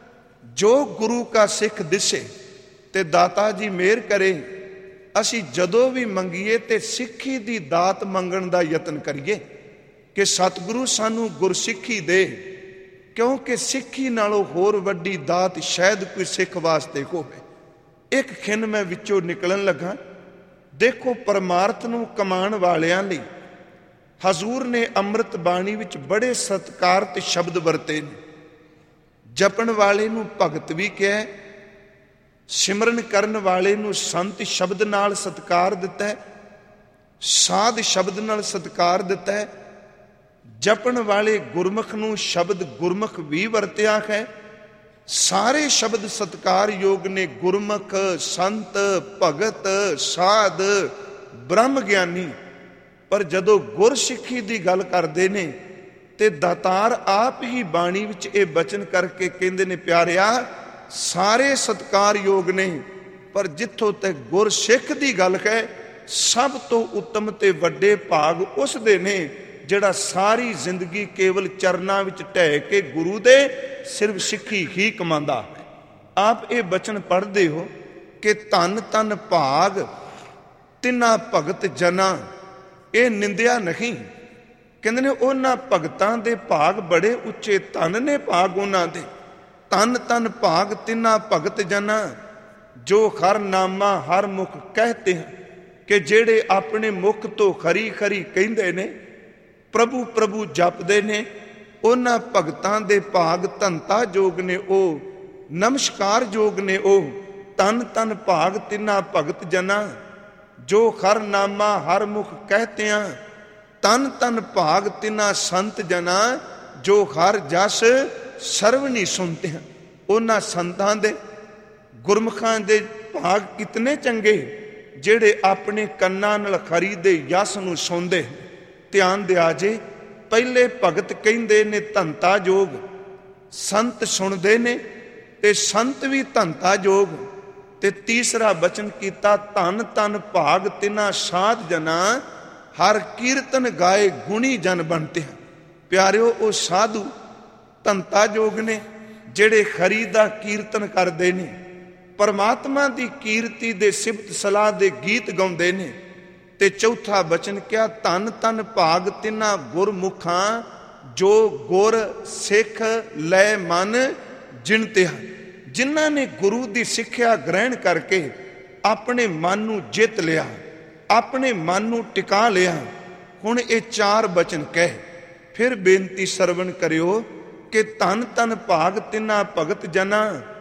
ਜੋ ਗੁਰੂ ਕਾ ਸਿੱਖ ਦਿਸੇ। ਤੇ ਦਾਤਾ ਜੀ ਮਿਹਰ ਕਰੇ ਅਸੀਂ ਜਦੋਂ ਵੀ ਮੰਗੀਏ ਤੇ ਸਿੱਖੀ ਦੀ ਦਾਤ ਮੰਗਣ ਦਾ ਯਤਨ ਕਰੀਏ ਕਿ ਸਤਿਗੁਰੂ ਸਾਨੂੰ ਗੁਰਸਿੱਖੀ ਦੇ, ਕਿਉਂਕਿ ਸਿੱਖੀ ਨਾਲੋਂ ਹੋਰ ਵੱਡੀ ਦਾਤ ਸ਼ਾਇਦ ਕੋਈ ਸਿੱਖ ਵਾਸਤੇ ਹੋਵੇ। ਇੱਕ ਖਿੰਨ ਮੈਂ ਵਿੱਚੋਂ ਨਿਕਲਣ ਲੱਗਾ। ਦੇਖੋ, ਪਰਮਾਰਥ ਨੂੰ ਕਮਾਉਣ ਵਾਲਿਆਂ ਲਈ ਹਜ਼ੂਰ ਨੇ ਅੰਮ੍ਰਿਤ ਬਾਣੀ ਵਿੱਚ ਬੜੇ ਸਤਿਕਾਰਤ ਸ਼ਬਦ ਵਰਤੇ ਨੇ। ਜਪਣ ਵਾਲੇ ਨੂੰ ਭਗਤ ਵੀ ਕਿਹਾ, ਸਿਮਰਨ ਕਰਨ ਵਾਲੇ ਨੂੰ ਸੰਤ ਸ਼ਬਦ ਨਾਲ ਸਤਿਕਾਰ ਦਿੱਤਾ ਹੈ, ਸਾਧ ਸ਼ਬਦ ਨਾਲ ਸਤਿਕਾਰ ਦਿੱਤਾ ਹੈ। ਜਪਣ ਵਾਲੇ ਗੁਰਮੁਖ ਨੂੰ ਸ਼ਬਦ ਗੁਰਮੁਖ ਵੀ ਵਰਤਿਆ ਹੈ। ਸਾਰੇ ਸ਼ਬਦ ਸਤਿਕਾਰਯੋਗ ਨੇ, ਗੁਰਮੁਖ, ਸੰਤ, ਭਗਤ, ਸਾਧ, ਬ੍ਰਹਮ ਗਿਆਨੀ। ਪਰ ਜਦੋਂ ਗੁਰਸਿੱਖੀ ਦੀ ਗੱਲ ਕਰਦੇ ਨੇ ਤੇ ਦਾਤਾਰ ਆਪ ਹੀ ਬਾਣੀ ਵਿੱਚ ਇਹ ਬਚਨ ਕਰਕੇ ਕਹਿੰਦੇ ਨੇ, ਪਿਆਰਿਆ ਸਾਰੇ ਸਤਿਕਾਰਯੋਗ ਨੇ, ਪਰ ਜਿੱਥੋਂ ਤੱਕ ਗੁਰਸਿੱਖ ਦੀ ਗੱਲ ਹੈ, ਸਭ ਤੋਂ ਉੱਤਮ ਤੇ ਵੱਡੇ ਭਾਗ ਉਸ ਦੇ ਨੇ ਜਿਹੜਾ ਸਾਰੀ ਜ਼ਿੰਦਗੀ ਕੇਵਲ ਚਰਨਾਂ ਵਿੱਚ ਢਹਿ ਕੇ ਗੁਰੂ ਦੇ ਸਿਰਫ ਸਿੱਖੀ ਹੀ ਕਮਾਉਂਦਾ ਹੈ। ਆਪ ਇਹ ਬਚਨ ਪੜ੍ਹਦੇ ਹੋ ਕਿ ਧੰਨ ਧੰਨ ਭਾਗ ਤਿੰਨਾ ਭਗਤ ਜਨਾ, ਇਹ ਨਿੰਦਿਆ ਨਹੀਂ। ਕਹਿੰਦੇ ਨੇ ਉਹਨਾਂ ਭਗਤਾਂ ਦੇ ਭਾਗ ਬੜੇ ਉੱਚੇ, ਧੰਨ ਨੇ ਭਾਗ ਉਹਨਾਂ ਦੇ। ਧੰਨ ਧੰਨ ਭਾਗ ਤਿੰਨਾ ਭਗਤ ਜਨਾ, ਜੋ ਹਰ ਨਾਮਾ ਹਰ ਮੁਖ ਕਹਤੇ ਹਨ, ਕਿ ਜਿਹੜੇ ਆਪਣੇ ਮੁਖ ਤੋਂ ਖਰੀ ਖਰੀ ਕਹਿੰਦੇ ਨੇ, ਪ੍ਰਭੂ ਪ੍ਰਭੂ ਜਪਦੇ ਨੇ। ਉਹਨਾਂ ਭਗਤਾਂ ਦੇ ਭਾਗ ਧੰਤਾ ਜੋਗ ਨੇ, ਉਹ ਨਮਸਕਾਰ ਜੋਗ ਨੇ। ਉਹ ਤਨ ਤਨ ਭਾਗ ਤਿੰਨਾ ਭਗਤ ਜਨਾ, ਜੋ ਹਰ ਨਾਮਾ ਹਰ ਮੁਖ ਕਹਤਿਆਂ। ਤਨ ਤਨ ਭਾਗ ਤਿੰਨਾ ਸੰਤ ਜਨਾ, ਜੋ ਹਰ ਜਸ ਸਰਵਣੀ ਸੁਣਤੇ ਹਨ। ਉਹਨਾਂ ਸੰਤਾਂ ਦੇ, ਗੁਰਮੁਖਾਂ ਦੇ ਭਾਗ ਕਿਤਨੇ ਚੰਗੇ, ਜਿਹੜੇ ਆਪਣੇ ਕੰਨਾਂ ਨਾਲ ਖਰੀ ਦੇ ਯਸ ਨੂੰ ਸੁਣਦੇ। ਧਿਆਨ ਦਿਆ ਜੇ, ਪਹਿਲੇ ਭਗਤ ਕਹਿੰਦੇ ਨੇ ਧੰਤਾ ਜੋਗ, ਸੰਤ ਸੁਣਦੇ ਨੇ ਤੇ ਸੰਤ ਵੀ ਧੰਤਾ ਜੋਗ। ਤੇ ਤੀਸਰਾ ਬਚਨ ਕੀਤਾ, ਧੰਨ ਧੰਨ ਭਾਗ ਤਿਨਾ ਸਾਧ ਜਨਾ, ਹਰ ਕੀਰਤਨ ਗਾਏ ਗੁਣੀ ਜਨ ਬਣਤੇ ਹਨ। ਪਿਆਰਿਓ, ਉਹ ਸਾਧੂ ਧੰਤਾ ਜੋਗ ਨੇ ਜਿਹੜੇ ਖਰੀ ਦਾ ਕੀਰਤਨ ਕਰਦੇ ਨੇ, ਪਰਮਾਤਮਾ ਦੀ ਕੀਰਤੀ ਦੇ ਸਿਫਤ ਸਲਾਹ ਦੇ ਗੀਤ ਗਾਉਂਦੇ ਨੇ। ਤੇ ਚੌਥਾ ਬਚਨ ਕਿਹਾ, ਧੰਨ ਧੰਨ ਭਾਗ ਤਿੰਨਾ ਗੁਰਮੁਖਾਂ, ਜੋ ਗੁਰ ਸਿੱਖ ਲੈ ਮਨ ਜਿਣਤੇ ਹਨ। ਜਿਨ੍ਹਾਂ ਨੇ ਗੁਰੂ ਦੀ ਸਿੱਖਿਆ ਗ੍ਰਹਿਣ ਕਰਕੇ ਆਪਣੇ ਮਨ ਨੂੰ ਜਿੱਤ ਲਿਆ, ਆਪਣੇ ਮਨ ਨੂੰ ਟਿਕਾ ਲਿਆ। ਹੁਣ ਇਹ ਚਾਰ ਬਚਨ ਕਹਿ, ਫਿਰ ਬੇਨਤੀ ਸਰਵਣ ਕਰਿਓ ਕਿ ਧੰਨ ਧੰਨ ਭਾਗ ਤਿੰਨਾ ਭਗਤ ਜਨਾ,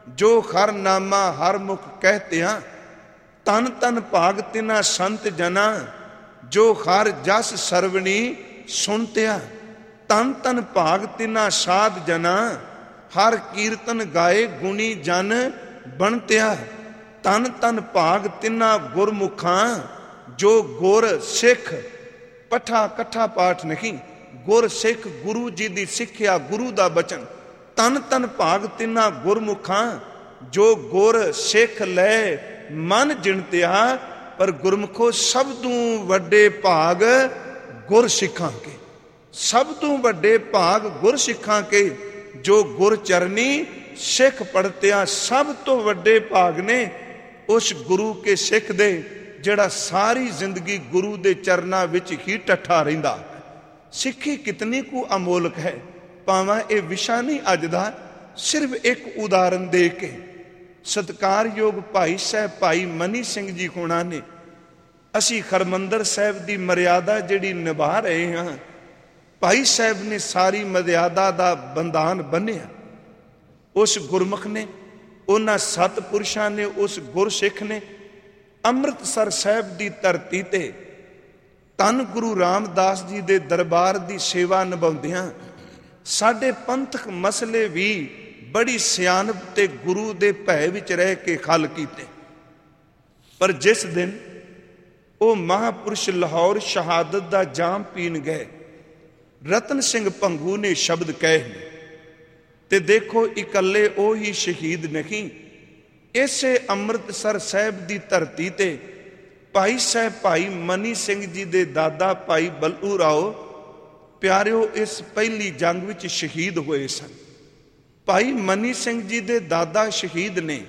ਜੋ ਹਰ ਨਾਮਾ ਹਰ ਮੁਖ ਕਹਿਤਿਆਂ। ਤਨ ਤਨ ਭਾਗ ਤਿਨਾ ਸੰਤ ਜਨਾ, ਜੋ ਹਰ ਜਸ ਸਰਵਣੀ ਸੁਣਤਿਆ। ਤਨ ਤਨ ਭਾਗ ਤਿਨਾ ਸਾਧ ਜਨਾ, ਹਰ ਕੀਰਤਨ ਗਾਏ ਗੁਣੀ ਜਨ ਬਣਤਿਆ। ਤਨ ਤਨ ਭਾਗ ਤਿਨਾ ਗੁਰਮੁਖਾਂ, ਜੋ ਗੁਰ ਸਿੱਖ ਪੱਠਾ ਕੱਠਾ ਪਾਠ ਨਹੀਂ, ਗੁਰ ਸਿੱਖ ਗੁਰੂ ਜੀ ਦੀ ਸਿੱਖਿਆ, ਗੁਰੂ ਦਾ ਬਚਨ। ਤਨ ਤਨ ਭਾਗ ਤਿਨਾ ਗੁਰਮੁਖਾਂ, ਜੋ ਗੁਰ ਸਿੱਖ ਲੈ ਮਨ ਜਿਣਤਿਆ। ਪਰ ਗੁਰਮੁਖੋ ਸਭ ਤੋਂ ਵੱਡੇ ਭਾਗ ਗੁਰ ਸਿੱਖਾਂ ਕੇ, ਸਭ ਤੋਂ ਵੱਡੇ ਭਾਗ ਗੁਰ ਸਿੱਖਾਂ ਕੇ, ਜੋ ਗੁਰ ਚਰਨੀ ਸਿੱਖ ਪੜਤਿਆ। ਸਭ ਤੋਂ ਵੱਡੇ ਭਾਗ ਨੇ ਉਸ ਗੁਰੂ ਕੇ ਸਿੱਖ ਦੇ, ਜਿਹੜਾ ਸਾਰੀ ਜ਼ਿੰਦਗੀ ਗੁਰੂ ਦੇ ਚਰਨਾਂ ਵਿੱਚ ਹੀ ਟੱਠਾ ਰਹਿੰਦਾ। ਸਿੱਖੀ ਕਿਤਨੀ ਕੁ ਅਮੋਲਕ ਹੈ। ਭਾਵੇਂ ਇਹ ਵਿਸ਼ਾ ਨਹੀਂ ਅੱਜ ਦਾ, ਸਿਰਫ ਇੱਕ ਉਦਾਹਰਨ ਦੇ ਕੇ ਸਤਿਕਾਰਯੋਗ ਭਾਈ ਸਾਹਿਬ ਭਾਈ ਮਨੀ ਸਿੰਘ ਜੀ ਹੋਣਾ ਨੇ, ਅਸੀਂ ਹਰਿਮੰਦਰ ਸਾਹਿਬ ਦੀ ਮਰਿਆਦਾ ਜਿਹੜੀ ਨਿਭਾ ਰਹੇ ਹਾਂ, ਭਾਈ ਸਾਹਿਬ ਨੇ ਸਾਰੀ ਮਰਿਆਦਾ ਦਾ ਬੰਧਾਨ ਬੰਨਿਆ। ਉਸ ਗੁਰਮੁਖ ਨੇ, ਉਹਨਾਂ ਸਤਿਪੁਰਸ਼ਾਂ ਨੇ, ਉਸ ਗੁਰਸਿੱਖ ਨੇ ਅੰਮ੍ਰਿਤਸਰ ਸਾਹਿਬ ਦੀ ਧਰਤੀ ਤੇ ਧੰਨ ਗੁਰੂ ਰਾਮਦਾਸ ਜੀ ਦੇ ਦਰਬਾਰ ਦੀ ਸੇਵਾ ਨਿਭਾਉਂਦਿਆਂ ਸਾਡੇ ਪੰਥਕ ਮਸਲੇ ਵੀ ਬੜੀ ਸਿਆਣਪ ਤੇ ਗੁਰੂ ਦੇ ਭੈ ਵਿੱਚ ਰਹਿ ਕੇ ਹੱਲ ਕੀਤੇ। ਪਰ ਜਿਸ ਦਿਨ ਉਹ ਮਹਾਂਪੁਰਸ਼ ਲਾਹੌਰ ਸ਼ਹਾਦਤ ਦਾ ਜਾਮ ਪੀਣ ਗਏ, ਰਤਨ ਸਿੰਘ ਭੰਗੂ ਨੇ ਸ਼ਬਦ ਕਹੇ ਤੇ ਦੇਖੋ ਇਕੱਲੇ ਉਹ ਹੀ ਸ਼ਹੀਦ ਨਹੀਂ, ਇਸੇ ਅੰਮ੍ਰਿਤਸਰ ਸਾਹਿਬ ਦੀ ਧਰਤੀ ਤੇ ਭਾਈ ਸਾਹਿਬ ਭਾਈ ਮਨੀ ਸਿੰਘ ਜੀ ਦੇ ਦਾਦਾ ਭਾਈ ਬੱਲੂ ਰਾਓ ਪਿਆਰਿਓ ਇਸ ਪਹਿਲੀ ਜੰਗ ਵਿੱਚ ਸ਼ਹੀਦ ਹੋਏ ਸਨ। ਭਾਈ ਮਨੀ ਸਿੰਘ ਜੀ ਦੇ ਦਾਦਾ ਸ਼ਹੀਦ ਨੇ।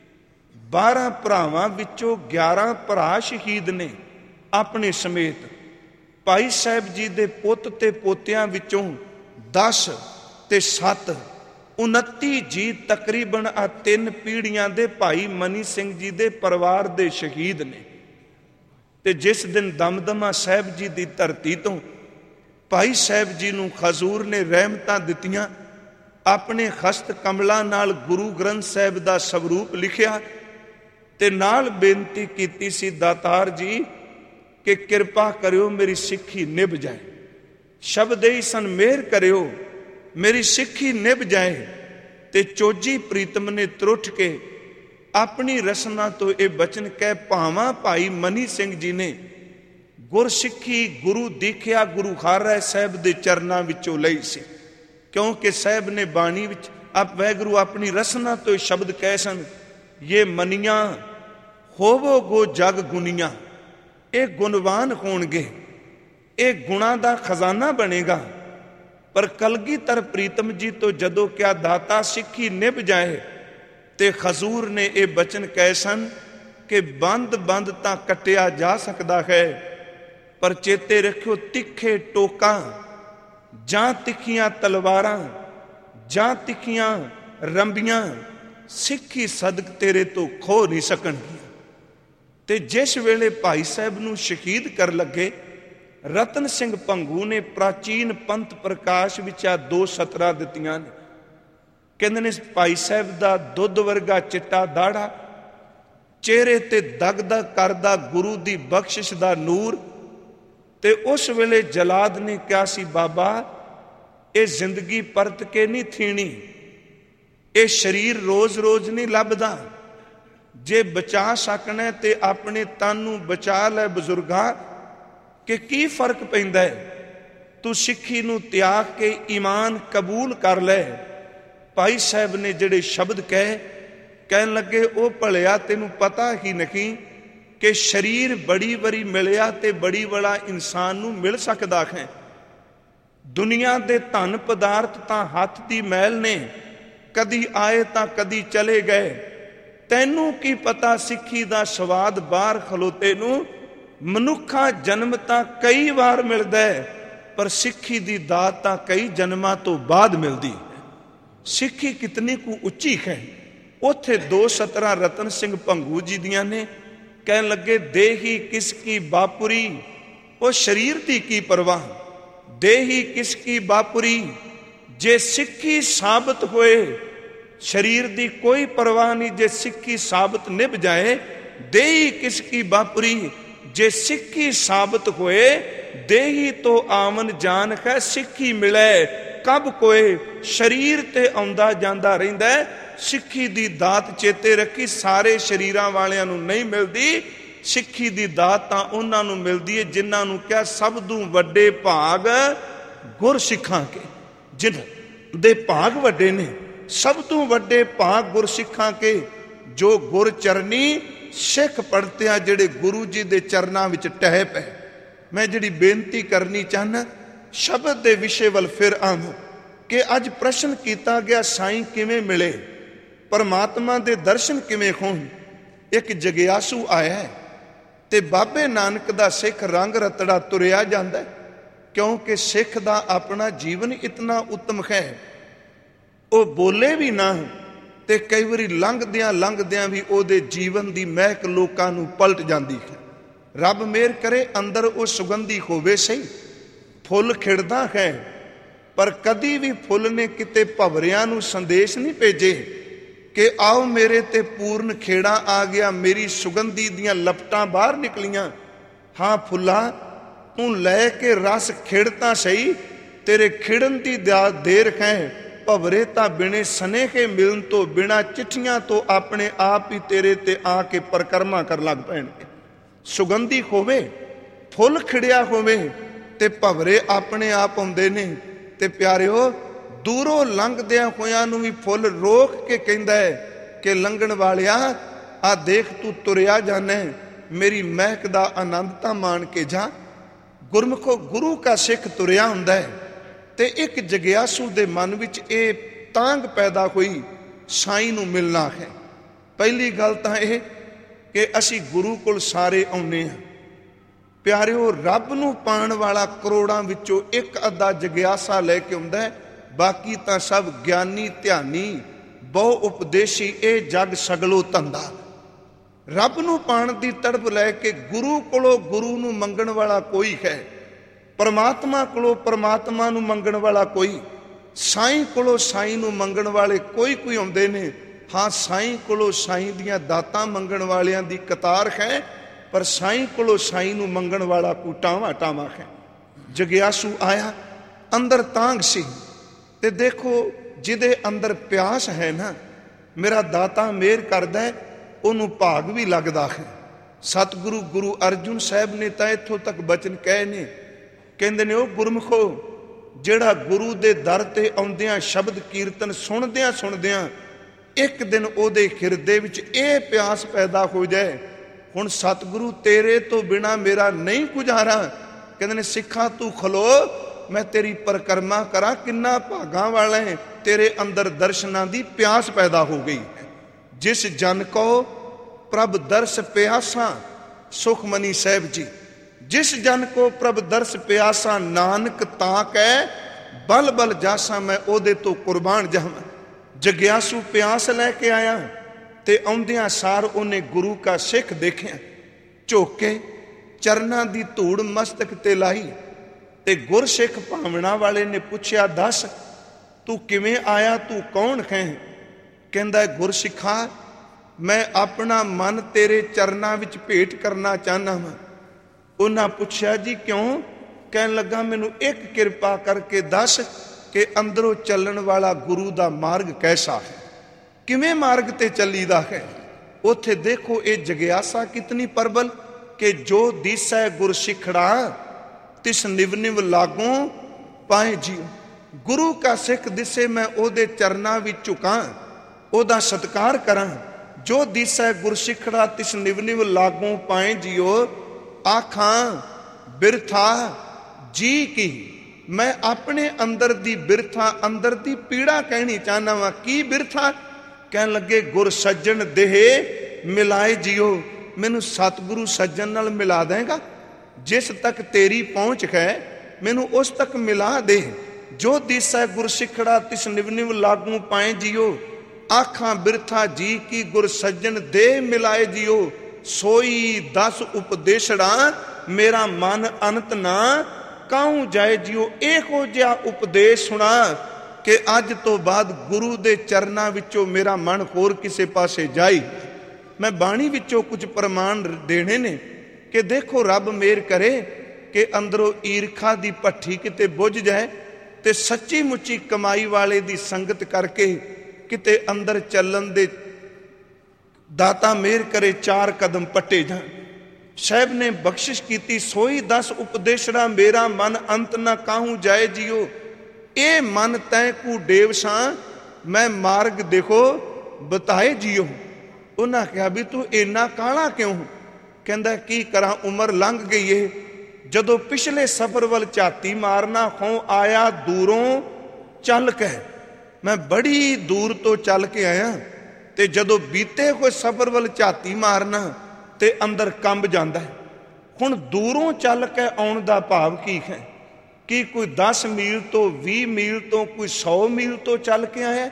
12 ਭਰਾਵਾਂ ਵਿੱਚੋਂ 11 ਭਰਾ ਸ਼ਹੀਦ ਨੇ ਆਪਣੇ ਸਮੇਤ। ਭਾਈ ਸਾਹਿਬ ਜੀ ਦੇ ਪੁੱਤ ਤੇ ਪੋਤਿਆਂ ਵਿੱਚੋਂ 10 ਤੇ 7 29 ਜੀ ਤਕਰੀਬਨ ਆ 3 ਪੀੜ੍ਹੀਆਂ ਦੇ ਭਾਈ ਮਨੀ ਸਿੰਘ ਜੀ ਦੇ ਪਰਿਵਾਰ ਦੇ ਸ਼ਹੀਦ ਨੇ। ਤੇ ਜਿਸ ਦਿਨ ਦਮਦਮਾ ਸਾਹਿਬ ਜੀ ਦੀ ਧਰਤੀ ਤੋਂ ਭਾਈ ਸਾਹਿਬ ਜੀ ਨੂੰ ਹਜ਼ੂਰ ਨੇ ਰਹਿਮਤਾਂ ਦਿੱਤੀਆਂ, ਆਪਣੇ ਹਸਤ ਕਮਲਾਂ ਨਾਲ ਗੁਰੂ ਗ੍ਰੰਥ ਸਾਹਿਬ ਦਾ ਸਵਰੂਪ ਲਿਖਿਆ ਤੇ ਨਾਲ ਬੇਨਤੀ ਕੀਤੀ ਸੀ, ਦਾਤਾਰ ਜੀ ਕਿ ਕਿਰਪਾ ਕਰਿਓ ਮੇਰੀ ਸਿੱਖੀ ਨਿਭ ਜਾਏ। ਸ਼ਬਦ ਹੀ ਸਨ, ਮਿਹਰ ਕਰਿਓ ਮੇਰੀ ਸਿੱਖੀ ਨਿਭ ਜਾਏ। ਤੇ ਚੋਜੀ ਪ੍ਰੀਤਮ ਨੇ ਤਰੁੱਠ ਕੇ ਆਪਣੀ ਰਸਨਾ ਤੋਂ ਇਹ ਬਚਨ ਕਹਿ ਭਾਵਾਂ ਭਾਈ ਮਨੀ ਸਿੰਘ ਜੀ ਨੇ ਗੁਰਸਿੱਖੀ ਗੁਰੂ ਦੀਖਿਆ ਗੁਰੂ ਹਰਿ ਸਾਹਿਬ ਦੇ ਚਰਨਾਂ ਵਿੱਚੋਂ ਲਈ ਸੀ। ਕਿਉਂਕਿ ਸਾਹਿਬ ਨੇ ਬਾਣੀ ਵਿੱਚ ਵਾਹਿਗੁਰੂ ਆਪਣੀ ਰਸਨਾ ਤੋਂ ਸ਼ਬਦ ਕਹੇ ਸਨ, ਇਹ ਮਨੀਆਂ ਹੋਵੋ ਗੋ ਜਗ ਗੁਨੀਆਂ। ਇਹ ਗੁਣਵਾਨ ਹੋਣਗੇ, ਇਹ ਗੁਣਾਂ ਦਾ ਖਜ਼ਾਨਾ ਬਣੇਗਾ। ਪਰ ਕਲਗੀਧਰ ਪ੍ਰੀਤਮ ਜੀ ਤੋਂ ਜਦੋਂ ਕਿਹਾ ਦਾਤਾ ਸਿੱਖੀ ਨਿਭ ਜਾਏ, ਤੇ ਹਜ਼ੂਰ ਨੇ ਇਹ ਬਚਨ ਕਹੇ ਸਨ ਕਿ ਬੰਦ ਬੰਦ ਤਾਂ ਕੱਟਿਆ ਜਾ ਸਕਦਾ ਹੈ, ਪਰ ਚੇਤੇ ਰੱਖਿਓ ਤਿੱਖੇ ਟੋਕਾਂ ਜਾਂ ਤਿੱਖੀਆਂ ਤਲਵਾਰਾਂ ਜਾਂ ਤਿੱਖੀਆਂ ਰੰਬੀਆਂ ਸਿੱਖੀ ਸਦਕ ਤੇਰੇ ਤੋਂ ਖੋ ਨਹੀਂ ਸਕਣਗੀਆਂ। ਤੇ ਜਿਸ ਵੇਲੇ ਭਾਈ ਸਾਹਿਬ ਨੂੰ ਸ਼ਹੀਦ ਕਰ ਲੱਗੇ, ਰਤਨ ਸਿੰਘ ਭੰਗੂ ਨੇ ਪ੍ਰਾਚੀਨ ਪੰਥ ਪ੍ਰਕਾਸ਼ ਵਿੱਚ ਆ 2 ਸਤਰਾਂ ਦਿੱਤੀਆਂ ਨੇ। ਕਹਿੰਦੇ ਨੇ ਭਾਈ ਸਾਹਿਬ ਦਾ ਦੁੱਧ ਵਰਗਾ ਚਿੱਟਾ ਦਾੜਾ, ਚਿਹਰੇ ਤੇ ਦਗਦਗ ਕਰਦਾ ਗੁਰੂ ਦੀ ਬਖਸ਼ਿਸ਼ ਦਾ ਨੂਰ। ਤੇ ਉਸ ਵੇਲੇ ਜਲਾਦ ਨੇ ਕਿਹਾ ਸੀ, ਬਾਬਾ ਇਹ ਜ਼ਿੰਦਗੀ ਪਰਤ ਕੇ ਨਹੀਂ ਥੀਣੀ, ਇਹ ਸਰੀਰ ਰੋਜ਼ ਰੋਜ਼ ਨਹੀਂ ਲੱਭਦਾ। ਜੇ ਬਚਾ ਸਕਣਾ ਤੇ ਆਪਣੇ ਤਨ ਨੂੰ ਬਚਾ ਲੈ ਬਜ਼ੁਰਗਾ, ਕਿ ਕੀ ਫਰਕ ਪੈਂਦਾ ਹੈ, ਤੂੰ ਸਿੱਖੀ ਨੂੰ ਤਿਆਗ ਕੇ ਈਮਾਨ ਕਬੂਲ ਕਰ ਲੈ। ਭਾਈ ਸਾਹਿਬ ਨੇ ਜਿਹੜੇ ਸ਼ਬਦ ਕਹਿਣ ਲੱਗੇ, ਉਹ ਭਲਿਆ ਤੈਨੂੰ ਪਤਾ ਹੀ ਨਹੀਂ ਕਿ ਸਰੀਰ ਬੜੀ ਵਾਰੀ ਮਿਲਿਆ ਤੇ ਬੜੀ ਵਾਲਾ ਇਨਸਾਨ ਨੂੰ ਮਿਲ ਸਕਦਾ ਹੈ। ਦੁਨੀਆ ਦੇ ਧਨ ਪਦਾਰਥ ਤਾਂ ਹੱਥ ਦੀ ਮੈਲ ਨੇ, ਕਦੀ ਆਏ ਤਾਂ ਕਦੀ ਚਲੇ ਗਏ। ਤੈਨੂੰ ਕੀ ਪਤਾ ਸਿੱਖੀ ਦਾ ਸਵਾਦ ਬਾਹਰ ਖਲੋਤੇ ਨੂੰ। ਮਨੁੱਖਾ ਜਨਮ ਤਾਂ ਕਈ ਵਾਰ ਮਿਲਦਾ ਹੈ, ਪਰ ਸਿੱਖੀ ਦੀ ਦਾਤ ਤਾਂ ਕਈ ਜਨਮਾਂ ਤੋਂ ਬਾਅਦ ਮਿਲਦੀ। ਸਿੱਖੀ ਕਿਤਨੀ ਕੁ ਉੱਚੀ ਹੈ। ਉੱਥੇ 2 ਸਤਰਾਂ ਰਤਨ ਸਿੰਘ ਭੰਗੂ ਜੀ ਦੀਆਂ ਨੇ। ਕਹਿਣ ਲੱਗੇ, ਦੇਹੀ ਕਿਸ ਕੀ ਬਾਪੁਰੀ, ਉਹ ਸਰੀਰ ਦੀ ਕੀ ਪਰਵਾਹ। ਦੇਹੀ ਕਿਸ ਕੀ ਬਾਪੁਰੀ, ਜੇ ਸਿੱਖੀ ਸਾਬਤ ਹੋਏ शरीर दी कोई परवाह नहीं, जे सिक्की साबित निभ जाए देही किसकी बापुरी, जे सिक्की साबित होए देही तो आमन जान है, सिक्खी मिले कब कोए, शरीर ते आउंदा जांदा रहिंदा है। सिक्खी दी दात चेते रखी, सारे शरीरां वालियां नूं नहीं मिलदी, सिक्खी दी दात तां उन्हां नूं मिलदी है जिन्हां नूं क्या सब तों वड्डे भाग गुर सिखां के, जिन्हां दे भाग वड्डे ने, सब तों वड्डे भाग गुर सिखां के, जो गुर चरनी सिख पढ़तिया जिहड़े गुरु जी दे चरनां विच टह पए। मैं जिहड़ी बेनती करनी चाहना शब्द दे विषय वल फिर आवां कि अज प्रश्न किया गया साईं किवें मिले, परमात्मा दे दर्शन किवें होण। एक जगियासू आया है ते बाबे नानक दा सिख रंग रतड़ा तुरिया जांदा है, क्योंकि सिख दा अपना जीवन इतना उत्तम है, वो बोले भी ना ते कई वारी लंघदियां भी ओदे जीवन दी महक लोकां नूं पलट जांदी है। रब मेहर करे अंदर वो सुगंधी होवे सही, फुल खिड़दा है, पर कदी भी फुल ने किते भवरियां नूं संदेश नहीं भेजे कि आओ मेरे ते पूर्ण खेड़ा आ गया, मेरी सुगंधी दियां लपटां बाहर निकलियां। हाँ फुल्ला तू लै के रस खिड़ता सही, तेरे खिड़न दी देर है, भवरे तां बिने सनेहे मिलन तो, बिना चिट्ठियां तो अपने आप ही तेरे ते आके परकरमा कर लग पैणगे। सुगंधी होवे, फुल खिड़िया होवे ते भवरे अपने आप आउंदे ने। ते प्यारिओ दूरों लंघदियां होइयां नूं भी फुल रोक के कहंदा है कि लंघण वालिया आ देख तू तुरिया जाना है, मेरी महक दा आनंद तां मान के जा। गुरमुखो गुरु का सिख तुरिया हुंदा है ते एक जगियासू दे मन विच ये तांग पैदा हुई साईं नूं मिलना है। पहली गल तां यह कि असी गुरु कोल सारे आउंदे हां। प्यारिओ रब नूं पाण वाला करोड़ां विचों एक अद्धा जगियासा लैके आउंदा है, बाकी तां सब ज्ञानी ध्यानी बहु उपदेशी ए जग सगलो धंधा। रब नूं पाण दी तड़प लैके गुरु कोलों गुरु नूं मंगण वाला कोई है, परमात्मा कोलों परमात्मा नूं मंगण वाला कोई, साईं कोलों साईं नूं मंगण वाले कोई आउंदे ने। हाँ साईं कोलों साईं दियां दातां मंगण वालियां दी कतार है, पर साईं कोलों साईं नूं मंगण वाला कोई टावा टावा है। जगियासू आया, अंदर तांग सी, ते देखो जिदे अंदर प्यास है ना, मेरा दाता मेहर करदा है, उन्हों भाग भी लगता है। सतगुरु गुरु अर्जुन साहब ने तो इत्थों तक बचन कहे ने, कहंदे ने ओ गुरमुखो जिहड़ा गुरु दे दर ते आउंदियां शब्द कीर्तन सुनदियां एक दिन ओदे हिरदे विच ये प्यास पैदा हो जाए, हुण सतगुरु तेरे तो बिना मेरा नहीं गुजारा। कहंदे ने सिखा तू खलो, मैं तेरी परिक्रमा करा, किन्ना भागा वाला है, तेरे अंदर दर्शनां दी प्यास पैदा हो गई है। जिस जन को प्रभ दर्श प्यासा, सुखमनी साहब जी, जिस जन को प्रभ दर्श प्यासा, नानक ताक है बल बल जासा, मैं ओदे तो कुर्बान जावां। जगियासू प्यास लैके आया ते आउंदियां सार उन्हें गुरु का सिख देखिया, झोके चरना दी धूड़ मस्तक ते लाई, ते गुर सिख भावना वाले ने पूछया दस तू किवें आया, तू कौन है? कहंदा गुर सिखा मैं अपना मन तेरे चरना विच भेंट करना चाहना वा। उन्हां पुछया जी क्यों? कहन लगा मैनू एक किरपा करके दस कि अंदरों चलन वाला गुरु दा मार्ग कैसा है, किवें मार्ग ते चलीदा है। उथे देखो ये जगियासा कितनी प्रबल कि जो दिसै गुर सिखड़ा तिस निव निव लागों पाए जियो। गुरु का सिख दिसे मैं ओदे चरना विच झुकां, ओदा सत्कार करां। जो दिसै गुर सिखड़ा तिस निव निव लागों पाए जियो, आखां बिरथा जी की। मैं अपने अंदर दी बिरथा, अंदर दी पीड़ा कहनी चाहना वा। की बिरथा? कहन लगे गुर सज्जन देह मिलाए जियो, मैनू सतगुरु सज्जन नाल मिला देगा। जिस तक तेरी पहुंच है मैनू उस तक मिला दे। जो दिसै गुर सिखड़ा तिस निव निव लागू पाए जियो, आखां बिरथा जी की गुर सज्जन दे मिलाए जियो। सोई दस उपदेशड़ा मेरा मन अनंत ना काहू जाए जियो। एहो जिहा उपदेश सुना ਕਿ ਅੱਜ ਤੋਂ ਬਾਅਦ ਗੁਰੂ ਦੇ ਚਰਨਾਂ ਵਿੱਚੋਂ ਮੇਰਾ ਮਨ ਹੋਰ ਕਿਸੇ ਪਾਸੇ ਜਾਈ। ਮੈਂ ਬਾਣੀ ਵਿੱਚੋਂ ਕੁਝ ਪ੍ਰਮਾਣ ਦੇਣੇ ਨੇ ਕਿ ਦੇਖੋ ਰੱਬ ਮਿਹਰ ਕਰੇ ਕਿ ਅੰਦਰੋਂ ਈਰਖਾ ਦੀ ਭੱਠੀ ਕਿਤੇ ਬੁੱਝ ਜਾਏ ਤੇ ਸੱਚੀ ਮੁੱਚੀ ਕਮਾਈ ਵਾਲੇ ਦੀ ਸੰਗਤ ਕਰਕੇ ਕਿਤੇ ਅੰਦਰ ਚੱਲਣ ਦੇ ਦਾਤਾ ਮਿਹਰ ਕਰੇ 4 ਕਦਮ ਪੱਟੇ ਜਾਣ। ਸਾਹਿਬ ਨੇ ਬਖਸ਼ਿਸ਼ ਕੀਤੀ, ਸੋਈ 10 ਉਪਦੇਸ਼ੜਾ ਮੇਰਾ ਮਨ ਅੰਤ ਨਾ ਕਾਹੂ ਜਾਏ ਜੀਓ। ਇਹ ਮਨ ਤੈ ਕੂ ਡੇਵ ਸਾਂ ਮੈਂ ਮਾਰਗ ਦੇਖੋ ਬਤਾਏ ਜੀਓ। ਉਹਨਾਂ ਕਿਹਾ ਵੀ ਤੂੰ ਇੰਨਾ ਕਾਹਲਾ ਕਿਉਂ? ਕਹਿੰਦਾ ਕੀ ਕਰਾਂ, ਉਮਰ ਲੰਘ ਗਈ ਏ। ਜਦੋਂ ਪਿਛਲੇ ਸਫ਼ਰ ਵੱਲ ਝਾਤੀ ਮਾਰਨਾ, ਹੋ ਆਇਆ ਦੂਰੋਂ ਚੱਲ ਕੇ। ਮੈਂ ਬੜੀ ਦੂਰ ਤੋਂ ਚੱਲ ਕੇ ਆਇਆ ਤੇ ਜਦੋਂ ਬੀਤੇ ਹੋਏ ਸਫ਼ਰ ਵੱਲ ਝਾਤੀ ਮਾਰਨਾ ਤੇ ਅੰਦਰ ਕੰਬ ਜਾਂਦਾ ਹੈ। ਹੁਣ ਦੂਰੋਂ ਚੱਲ ਕੇ ਆਉਣ ਦਾ ਭਾਵ ਕੀ ਹੈ? ਕੀ ਕੋਈ 10 ਮੀਲ ਤੋਂ 20 ਮੀਲ ਤੋਂ ਕੋਈ 100 ਮੀਲ ਤੋਂ ਚੱਲ ਕੇ ਆਇਆ?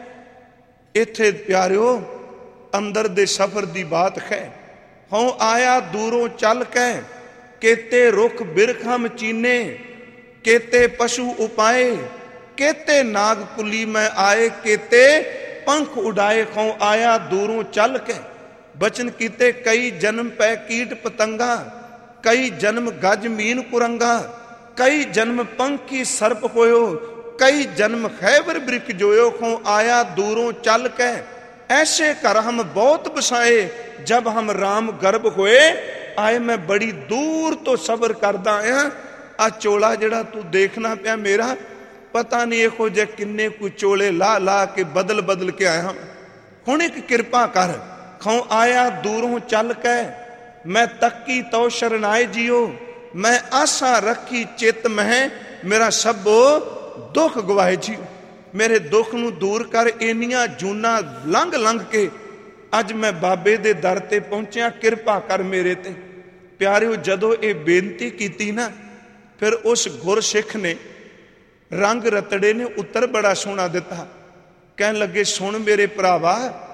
ਇੱਥੇ ਪਿਆਰਿਓ ਅੰਦਰ ਦੇ ਸਫ਼ਰ ਦੀ ਬਾਤ ਹੈ। ਹੋਂ ਆਇਆ ਦੂਰੋਂ ਚੱਲ ਕੇ, ਕੇਤੇ ਰੁੱਖ ਬਿਰਖਮ ਚੀਨੇ, ਕੇਤੇ ਪਸ਼ੂ ਉਪਾਏ, ਕੇਤੇ ਨਾਗ ਕੁਲੀ ਮੈਂ ਆਏ, ਕੇਤੇ ਪੰਖ ਉਡਾਏ। ਹੋਂ ਆਇਆ ਦੂਰੋਂ ਚੱਲ ਕੇ, ਬਚਨ ਕੀਤੇ ਕਈ ਜਨਮ ਪੈ ਕੀਟ ਪਤੰਗਾ, ਕਈ ਜਨਮ ਗਜ ਮੀਨ ਕੁਰੰਗਾ, ਕਈ ਜਨਮ ਪੰਖੀ ਸਰਪ ਹੋਇਓ, कई जन्म खैबर बृख जोयो खो आया दूरों चल के, ऐसे कर हम बहुत बसाए जब हम राम गर्भ होए आए। मैं बड़ी दूर तो सबर करदा आया। आ चोला जड़ा तू देखना पिया मेरा, पता नहीं इहो जे किन्ने कोई चोले ला ला के बदल बदल के आया। हुण एक किरपा कर, खो आया दूरों चल के, मैं तक्की तो शरणाए जियो, मैं आशा रखी चित मह, मेरा सबो दुख गवाए जी। मेरे दुख नूं दूर कर, इन्नियां जूना लंघ लंघ के अज मैं बाबे दे दर ते पहुंचिया, किरपा कर मेरे ते। प्यारिओ जदों ये बेनती कीती ना, फिर उस गुरसिख ने रंग रतड़े ने उत्तर बड़ा सोहना दिता। कहन लगे सुन मेरे भरावा,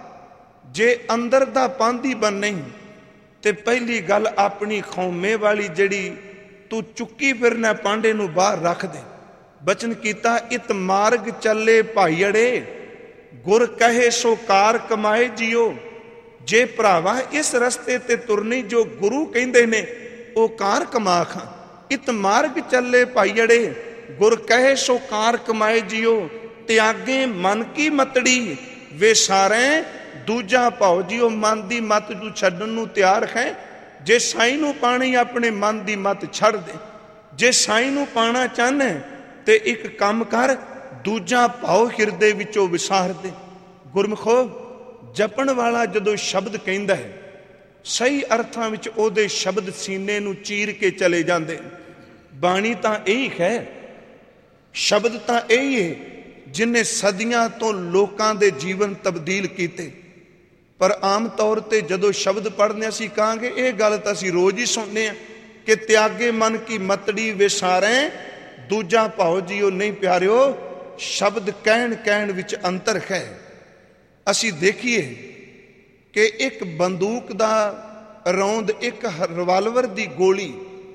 जे अंदर दा पांधी बन नहीं ते पहली गल अपनी खौमे वाली जड़ी तू चुक्की फिरना पांडे नूं बाहर रख दे। बचन कीता इत मार्ग चले भाईअड़े, गुर कहे सो कार कमाए जियो। जे भरावा इस रस्ते ते तुरनी जो गुरु कहंदे ने ओ कार कमा खां। इत मार्ग चले भाईअड़े, गुर कहे सो कार कमाए जियो। त्यागे मन की मतड़ी वे सारे दूजा भाव जियो। मन दी मत तू छड्डण नूं तैयार है। जे साईं नूं पाणी अपने मन दी मत छड़ दे। जे साईं नूं पाना चाहना ते एक काम कर, दूजा भाव हिरदे विचों विसार दे। गुरमुखो जपण वाला जदों शब्द कहंदा है, सही अर्थां विच ओहदे शब्द सीने नूं चीर के चले जांदे। बाणी तां यही है, शब्द तां यही है जिन्हें सदियां तो लोकां दे जीवन तब्दील कीते। पर आम तौर ते जदों शब्द पढ़ने असीं कहांगे, ये गल तां असीं रोज ही सुनने कि त्यागे मन की मतड़ी विसारे दूजा भाव जियो। नहीं प्यारिओ, शब्द कहण विच अंतर है। असीं देखिए कि एक बंदूक दा रौंद, एक रिवाल्वर दी गोली,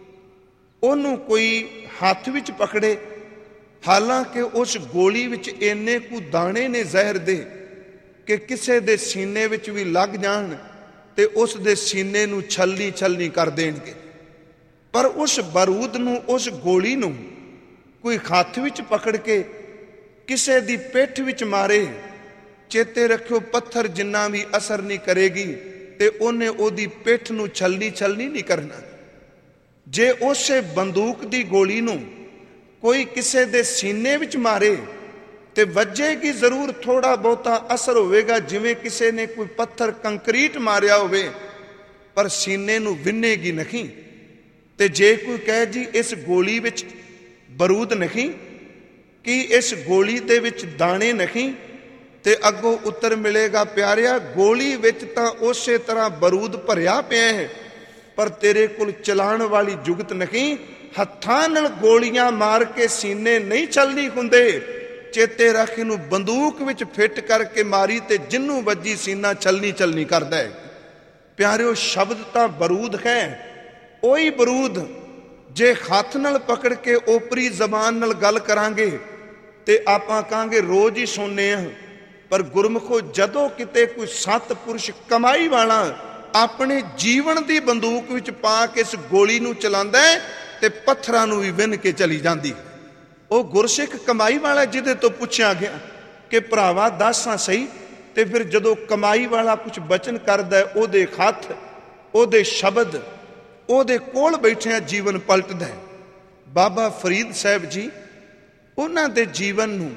ओनू कोई हाथ विच पकड़े, हालांकि उस गोली विच इन्ने कु दाने ने जहर दे कि किसे दे सीने विच भी लग जाण ते उस दे सीने नू छलनी छलनी कर देणगे। पर उस बारूद नू, उस गोली नू कोई हाथ विच पकड़ के किसे दी पिठ विच मारे, चेते रखियो पत्थर जिन्ना भी असर नहीं करेगी ते उन्हें ओदी पिठ नू छलनी छलनी नहीं करना। जे उसे बंदूक दी गोली नू कोई किसे दे सीने विच मारे ते वजेगी जरूर, थोड़ा बहुता असर होवेगा जिवें किसे ने कोई पत्थर कंकरीट मारिया होवे, पर सीने नू विन्नेगी नहीं। ते जे कोई कहे जी इस गोली विच बरूद नहीं, कि इस गोली दे विच दाने नहीं, ते अगों उत्तर मिलेगा प्यारिया, गोली विच तां उसे तरह बरूद भरिया पिया है, पर तेरे कोल चलाण वाली जुगत नहीं। हत्थां नाल गोलियां मार के सीने नहीं चलनी हुंदे। चेते रख, इनू बंदूक विच फिट करके मारी ते जिन्नू वजी सीना चलनी चलनी करदा है। प्यारिओ शब्द तां बरूद है, ओही बरूद जे हथ नाल पकड़ के ओपरी जबान नाल गल करांगे ਤੇ ਆਪਾਂ ਕਹਾਂਗੇ ਰੋਜ਼ ਹੀ ਸੁਣਨੇ ਆ, ਪਰ ਗੁਰਮੁਖੋ ਜਦੋਂ ਕਿਤੇ ਕੋਈ ਸਤਿਪੁਰਸ਼ ਕਮਾਈ ਵਾਲਾ ਆਪਣੇ ਜੀਵਨ ਦੀ ਬੰਦੂਕ ਵਿੱਚ ਪਾ ਕੇ ਇਸ ਗੋਲੀ ਨੂੰ ਚਲਾਉਂਦਾ ਹੈ ਤੇ ਪੱਥਰਾਂ ਨੂੰ ਵੀ ਵਿੰਨ ਕੇ ਚਲੀ ਜਾਂਦੀ। ਉਹ ਗੁਰਸਿੱਖ ਕਮਾਈ ਵਾਲਾ ਜਿਹਦੇ ਤੋਂ ਪੁੱਛਿਆ ਗਿਆ ਕਿ ਭਰਾਵਾ ਦੱਸ ਤਾਂ ਸਹੀ, ਤੇ ਫਿਰ ਜਦੋਂ ਕਮਾਈ ਵਾਲਾ ਕੁਝ ਬਚਨ ਕਰਦਾ, ਉਹਦੇ ਹੱਥ, ਉਹਦੇ ਸ਼ਬਦ, ਉਹਦੇ ਕੋਲ ਬੈਠਿਆਂ ਜੀਵਨ ਪਲਟਦਾ ਹੈ। ਬਾਬਾ ਫਰੀਦ ਸਾਹਿਬ ਜੀ, ਉਹਨਾਂ ਦੇ ਜੀਵਨ ਨੂੰ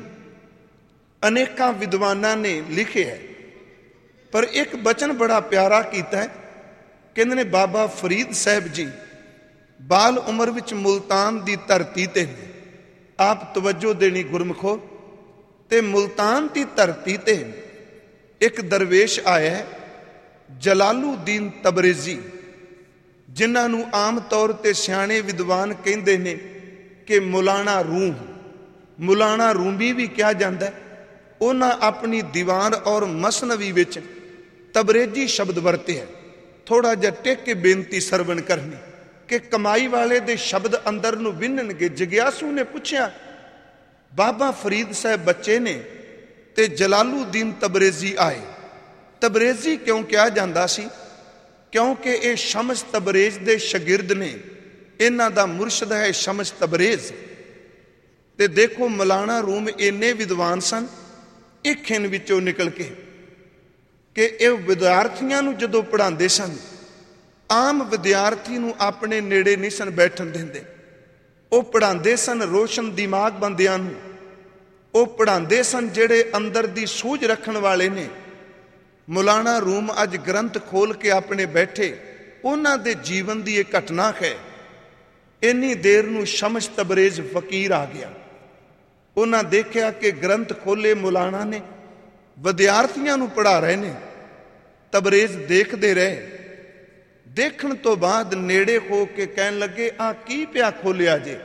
ਅਨੇਕਾਂ ਵਿਦਵਾਨਾਂ ਨੇ ਲਿਖਿਆ, ਪਰ ਇੱਕ ਬਚਨ ਬੜਾ ਪਿਆਰਾ ਕੀਤਾ ਹੈ। ਕਹਿੰਦੇ ਨੇ ਬਾਬਾ ਫਰੀਦ ਸਾਹਿਬ ਜੀ ਬਾਲ ਉਮਰ ਵਿੱਚ ਮੁਲਤਾਨ ਦੀ ਧਰਤੀ ਤੇ ਨੇ। ਆਪ ਤਵੱਜੋ ਦੇਣੀ ਗੁਰਮੁਖੋ, ਤੇ ਮੁਲਤਾਨ ਦੀ ਧਰਤੀ ਤੇ ਇੱਕ ਦਰਵੇਸ਼ ਆਇਆ ਜਲਾਲੂਦੀਨ ਤਬਰੇਜ਼ੀ, ਜਿਨ੍ਹਾਂ ਨੂੰ ਆਮ ਤੌਰ ਤੇ ਸਿਆਣੇ ਵਿਦਵਾਨ ਕਹਿੰਦੇ ਨੇ ਕਿ ਮੌਲਾਨਾ ਰੂਮ, ਮੌਲਾਨਾ ਰੂਮੀ ਵੀ ਕਿਹਾ ਜਾਂਦਾ ਹੈ। ਉਹਨਾਂ ਆਪਣੀ ਦੀਵਾਨ ਔਰ ਮਸਨਵੀ ਵਿੱਚ ਤਬਰੇਜ਼ੀ ਸ਼ਬਦ ਵਰਤਿਆ। ਥੋੜਾ ਜਿਹਾ ਟਿਕ ਕੇ ਬੇਨਤੀ ਸਰਵਣ ਕਰਨੀ ਕਿ ਕਮਾਈ ਵਾਲੇ ਦੇ ਸ਼ਬਦ ਅੰਦਰ ਨੂੰ ਵਿੰਨਣਗੇ। ਜਗਿਆਸੂ ਨੇ ਪੁੱਛਿਆ, ਬਾਬਾ ਫਰੀਦ ਸਾਹਿਬ ਬੱਚੇ ਨੇ ਤੇ ਜਲਾਲੂਦੀਨ ਤਬਰੇਜ਼ੀ ਆਏ। ਤਬਰੇਜ਼ੀ ਕਿਉਂ ਕਿਹਾ ਜਾਂਦਾ ਸੀ? ਕਿਉਂਕਿ ਇਹ ਸ਼ਮਸ ਤਬਰੇਜ਼ ਦੇ ਸ਼ਾਗਿਰਦ ਨੇ, ਇਹਨਾਂ ਦਾ ਮੁਰਸ਼ਦ ਹੈ ਸ਼ਮਸ ਤਬਰੇਜ਼। ਤੇ ਦੇਖੋ ਮੌਲਾਨਾ ਰੂਮ ਇੰਨੇ ਵਿਦਵਾਨ ਸਨ, ਇੱਕ ਹਿੰਨ ਵਿੱਚੋਂ ਨਿਕਲ ਕੇ, ਕਿ ਇਹ ਵਿਦਿਆਰਥੀਆਂ ਨੂੰ ਜਦੋਂ ਪੜ੍ਹਾਉਂਦੇ ਸਨ, ਆਮ ਵਿਦਿਆਰਥੀ ਨੂੰ ਆਪਣੇ ਨੇੜੇ ਨਹੀਂ ਸਨ ਬੈਠਣ ਦਿੰਦੇ। ਉਹ ਪੜ੍ਹਾਉਂਦੇ ਸਨ ਰੋਸ਼ਨ ਦਿਮਾਗ ਬੰਦਿਆਂ ਨੂੰ, ਉਹ ਪੜ੍ਹਾਉਂਦੇ ਸਨ ਜਿਹੜੇ ਅੰਦਰ ਦੀ ਸੂਝ ਰੱਖਣ ਵਾਲੇ ਨੇ। ਮੌਲਾਨਾ ਰੂਮ ਅੱਜ ਗ੍ਰੰਥ ਖੋਲ ਕੇ ਆਪਣੇ ਬੈਠੇ, ਉਹਨਾਂ ਦੇ ਜੀਵਨ ਦੀ ਇਹ ਘਟਨਾ ਹੈ। ਇੰਨੀ ਦੇਰ ਨੂੰ ਸ਼ਮਸ ਤਬਰੇਜ਼ ਫਕੀਰ ਆ ਗਿਆ। ਉਹਨਾਂ ਦੇਖਿਆ ਕਿ ਗ੍ਰੰਥ ਖੋਲੇ ਮੌਲਾਨਾ ਨੇ, ਵਿਦਿਆਰਥੀਆਂ ਨੂੰ ਪੜ੍ਹਾ ਰਹੇ ਨੇ। ਤਬਰੇਜ਼ ਦੇਖਦੇ ਰਹੇ। ਦੇਖਣ ਤੋਂ ਬਾਅਦ ਨੇੜੇ ਹੋ ਕੇ ਕਹਿਣ ਲੱਗੇ, ਆ ਕੀ ਪਿਆ ਖੋਲਿਆ ਜੇ?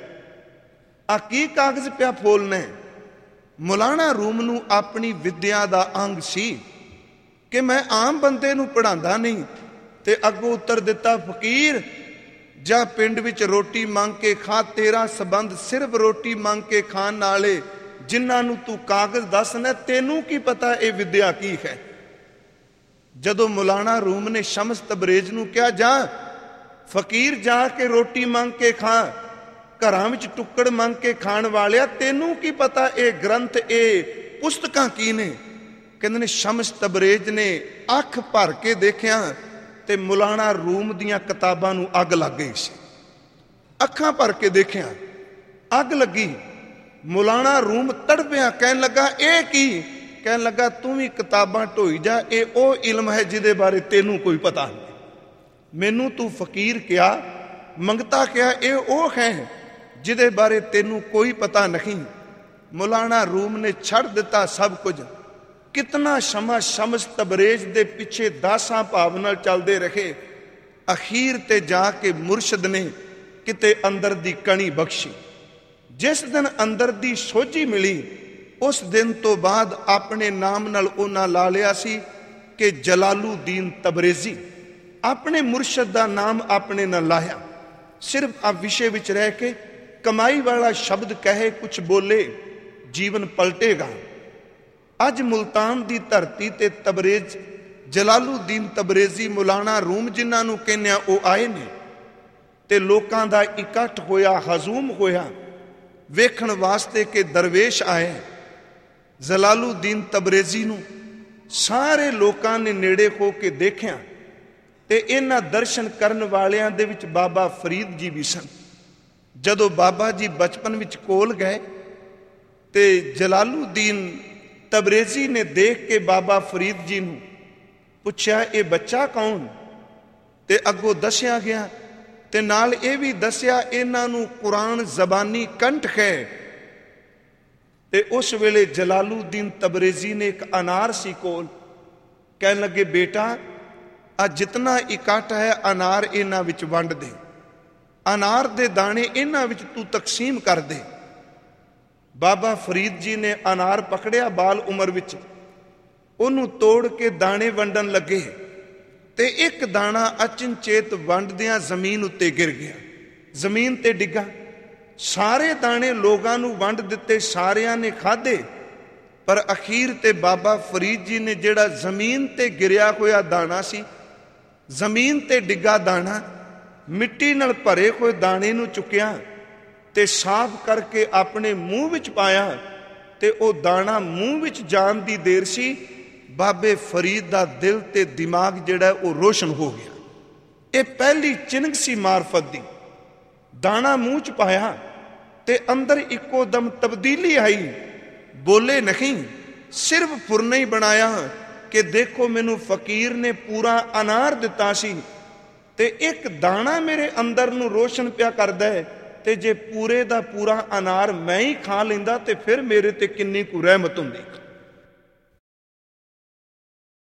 ਆ ਕੀ ਕਾਗਜ਼ ਪਿਆ ਫੋਲਣਾ? ਮੌਲਾਨਾ ਰੂਮ ਨੂੰ ਆਪਣੀ ਵਿਦਿਆ ਦਾ ਅੰਗ ਸੀ ਕਿ ਮੈਂ ਆਮ ਬੰਦੇ ਨੂੰ ਪੜ੍ਹਾਉਂਦਾ ਨਹੀਂ। ਤੇ ਅੱਗੋਂ ਉੱਤਰ ਦਿੱਤਾ, ਫਕੀਰ ਜਾ ਪਿੰਡ ਵਿੱਚ ਰੋਟੀ ਮੰਗ ਕੇ ਖਾ, ਤੇਰਾ ਸੰਬੰਧ ਸਿਰਫ ਰੋਟੀ ਮੰਗ ਕੇ ਖਾਣ ਨਾਲੇ, ਜਿਨ੍ਹਾਂ ਨੂੰ ਤੂੰ ਕਾਗਜ਼ ਦੱਸਣਾ, ਤੈਨੂੰ ਕੀ ਪਤਾ ਇਹ ਵਿਦਿਆ ਕੀ ਹੈ? ਜਦੋਂ ਮੌਲਾਨਾ ਰੂਮ ਨੇ ਸ਼ਮਸ ਤਬਰੇਜ਼ ਨੂੰ ਕਿਹਾ, ਜਾ ਫਕੀਰ ਜਾ ਕੇ ਰੋਟੀ ਮੰਗ ਕੇ ਖਾ, ਘਰਾਂ ਵਿੱਚ ਟੁੱਕੜ ਮੰਗ ਕੇ ਖਾਣ ਵਾਲਿਆ, ਤੈਨੂੰ ਕੀ ਪਤਾ ਇਹ ਗ੍ਰੰਥ, ਇਹ ਪੁਸਤਕਾਂ ਕੀ ਨੇ? ਕਹਿੰਦੇ ਨੇ ਸ਼ਮਸ ਤਬਰੇਜ਼ ਨੇ ਅੱਖ ਭਰ ਕੇ ਦੇਖਿਆ ਤੇ ਮੌਲਾਨਾ ਰੂਮ ਦੀਆਂ ਕਿਤਾਬਾਂ ਨੂੰ ਅੱਗ ਲੱਗ ਗਈ ਸੀ। ਅੱਖਾਂ ਭਰ ਕੇ ਦੇਖਿਆ, ਅੱਗ ਲੱਗੀ। ਮੌਲਾਨਾ ਰੂਮ ਤੜਪਿਆ, ਕਹਿਣ ਲੱਗਾ, ਇਹ ਕੀ? ਕਹਿਣ ਲੱਗਾ, ਤੂੰ ਵੀ ਕਿਤਾਬਾਂ ਢੋਈ ਜਾ, ਇਹ ਉਹ ਇਲਮ ਹੈ ਜਿਹਦੇ ਬਾਰੇ ਤੈਨੂੰ ਕੋਈ ਪਤਾ ਨਹੀਂ। ਮੈਨੂੰ ਤੂੰ ਫਕੀਰ ਕਿਹਾ, ਮੰਗਤਾ ਕਿਹਾ, ਇਹ ਉਹ ਹੈ ਜਿਹਦੇ ਬਾਰੇ ਤੈਨੂੰ ਕੋਈ ਪਤਾ ਨਹੀਂ। ਮੌਲਾਨਾ ਰੂਮ ਨੇ ਛੱਡ ਦਿੱਤਾ ਸਭ ਕੁਝ। ਕਿਤਨਾ ਸਮਾਂ ਸ਼ਮਸ ਤਬਰੇਜ਼ ਦੇ ਪਿੱਛੇ ਦਾਸਾਂ ਭਾਵ ਨਾਲ ਚੱਲਦੇ ਰਹੇ। ਅਖੀਰ ਤੇ ਜਾ ਕੇ ਮੁਰਸ਼ਦ ਨੇ ਕਿਤੇ ਅੰਦਰ ਦੀ ਕਣੀ ਬਖਸ਼ੀ। ਜਿਸ ਦਿਨ ਅੰਦਰ ਦੀ ਸੋਝੀ ਮਿਲੀ, ਉਸ ਦਿਨ ਤੋਂ ਬਾਅਦ ਆਪਣੇ ਨਾਮ ਨਾਲ ਉਹਨਾਂ ਲਾ ਲਿਆ ਸੀ ਕਿ ਜਲਾਲੂਦੀਨ ਤਬਰੇਜ਼ੀ। ਆਪਣੇ ਮੁਰਸ਼ਦ ਦਾ ਨਾਮ ਆਪਣੇ ਨਾਲ ਲਾਇਆ। ਸਿਰਫ ਆ ਵਿਸ਼ੇ ਵਿੱਚ ਰਹਿ ਕੇ ਕਮਾਈ ਵਾਲਾ ਸ਼ਬਦ ਕਹੇ, ਕੁਛ ਬੋਲੇ, ਜੀਵਨ ਪਲਟੇਗਾ। ਅੱਜ ਮੁਲਤਾਨ ਦੀ ਧਰਤੀ ਤੇ ਤਬਰੇਜ਼, ਜਲਾਲੂਦੀਨ ਤਬਰੇਜ਼ੀ, ਮੌਲਾਨਾ ਰੂਮ ਜਿਨ੍ਹਾਂ ਨੂੰ ਕਹਿੰਦੇ ਆ, ਉਹ ਆਏ ਨੇ ਤੇ ਲੋਕਾਂ ਦਾ ਇਕੱਠ ਹੋਇਆ, ਹਜ਼ੂਮ ਹੋਇਆ ਵੇਖਣ ਵਾਸਤੇ ਕਿ ਦਰਵੇਸ਼ ਆਏ। ਜਲਾਲੂਦੀਨ ਤਬਰੇਜ਼ੀ ਨੂੰ ਸਾਰੇ ਲੋਕਾਂ ਨੇ ਨੇੜੇ ਹੋ ਕੇ ਦੇਖਿਆ ਤੇ ਇਹਨਾਂ ਦਰਸ਼ਨ ਕਰਨ ਵਾਲਿਆਂ ਦੇ ਵਿੱਚ ਬਾਬਾ ਫਰੀਦ ਜੀ ਵੀ ਸਨ। ਜਦੋਂ ਬਾਬਾ ਜੀ ਬਚਪਨ ਵਿੱਚ ਕੋਲ ਗਏ ਤੇ ਜਲਾਲੂਦੀਨ ਤਬਰੇਜ਼ੀ ਨੇ ਦੇਖ ਕੇ ਬਾਬਾ ਫਰੀਦ ਜੀ ਨੂੰ ਪੁੱਛਿਆ, ਇਹ ਬੱਚਾ ਕੌਣ? ਤੇ ਅੱਗੋਂ ਦੱਸਿਆ ਗਿਆ ਤੇ ਨਾਲ ਇਹ ਵੀ ਦੱਸਿਆ ਇਹਨਾਂ ਨੂੰ ਕੁਰਾਨ ਜ਼ਬਾਨੀ ਕੰਠ ਹੈ। ਤੇ ਉਸ ਵੇਲੇ ਜਲਾਲੂਦੀਨ ਤਬਰੇਜ਼ੀ ਨੇ ਇੱਕ ਅਨਾਰ ਸੀ ਕੋਲ, ਕਹਿਣ ਲੱਗੇ, ਬੇਟਾ ਆ ਜਿਤਨਾ ਇਕੱਠ ਹੈ ਅਨਾਰ ਇਹਨਾਂ ਵਿੱਚ ਵੰਡ ਦੇ, ਅਨਾਰ ਦੇ ਦਾਣੇ ਇਹਨਾਂ ਵਿੱਚ ਤੂੰ ਤਕਸੀਮ ਕਰ ਦੇ। ਬਾਬਾ ਫਰੀਦ ਜੀ ਨੇ ਅਨਾਰ ਪਕੜਿਆ ਬਾਲ ਉਮਰ ਵਿੱਚ, ਉਹਨੂੰ ਤੋੜ ਕੇ ਦਾਣੇ ਵੰਡਣ ਲੱਗੇ ਤੇ ਇੱਕ ਦਾਣਾ ਅਚਨਚੇਤ ਵੰਡਦਿਆਂ ਜ਼ਮੀਨ ਉੱਤੇ ਗਿਰ ਗਿਆ, ਜ਼ਮੀਨ ਤੇ ਡਿੱਗਾ ਸਾਰੇ ਦਾਣੇ ਲੋਕਾਂ ਨੂੰ ਵੰਡ ਦਿੱਤੇ, ਸਾਰਿਆਂ ਨੇ ਖਾਧੇ, ਪਰ ਅਖੀਰ ਤੇ ਬਾਬਾ ਫਰੀਦ ਜੀ ਨੇ ਜਿਹੜਾ ਜ਼ਮੀਨ ਤੇ ਗਿਰਿਆ ਹੋਇਆ ਦਾਣਾ ਸੀ, ਜ਼ਮੀਨ ਤੇ ਡਿੱਗਾ ਦਾਣਾ, ਮਿੱਟੀ ਨਾਲ ਭਰੇ ਹੋਏ ਦਾਣੇ ਨੂੰ ਚੁੱਕਿਆ ਤੇ ਸਾਫ਼ ਕਰਕੇ ਆਪਣੇ ਮੂੰਹ ਵਿੱਚ ਪਾਇਆ, ਤੇ ਉਹ ਦਾਣਾ ਮੂੰਹ ਵਿੱਚ ਜਾਣ ਦੀ ਦੇਰ ਸੀ, ਬਾਬੇ ਫਰੀਦ ਦਾ ਦਿਲ ਤੇ ਦਿਮਾਗ ਜਿਹੜਾ ਉਹ ਰੋਸ਼ਨ ਹੋ ਗਿਆ। ਇਹ ਪਹਿਲੀ ਚਿਨਕ ਸੀ ਮਾਰਫਤ ਦੀ। ਦਾਣਾ ਮੂੰਹ 'ਚ ਪਾਇਆ ਤੇ ਅੰਦਰ ਇੱਕੋ ਦਮ ਤਬਦੀਲੀ ਆਈ। ਬੋਲੇ ਨਹੀਂ, ਸਿਰਫ ਫੁਰਨਾ ਹੀ ਬਣਾਇਆ ਕਿ ਦੇਖੋ ਮੈਨੂੰ ਫਕੀਰ ਨੇ ਪੂਰਾ ਅਨਾਰ ਦਿੱਤਾ ਸੀ ਤੇ ਇੱਕ ਦਾਣਾ ਮੇਰੇ ਅੰਦਰ ਨੂੰ ਰੋਸ਼ਨ ਪਿਆ ਕਰਦਾ ਹੈ, ਤੇ ਜੇ ਪੂਰੇ ਦਾ ਪੂਰਾ ਅਨਾਰ ਮੈਂ ਹੀ ਖਾ ਲੈਂਦਾ ਤੇ ਫਿਰ ਮੇਰੇ ਤੇ ਕਿੰਨੀ ਕੁ ਰਹਿਮਤ ਹੁੰਦੀ।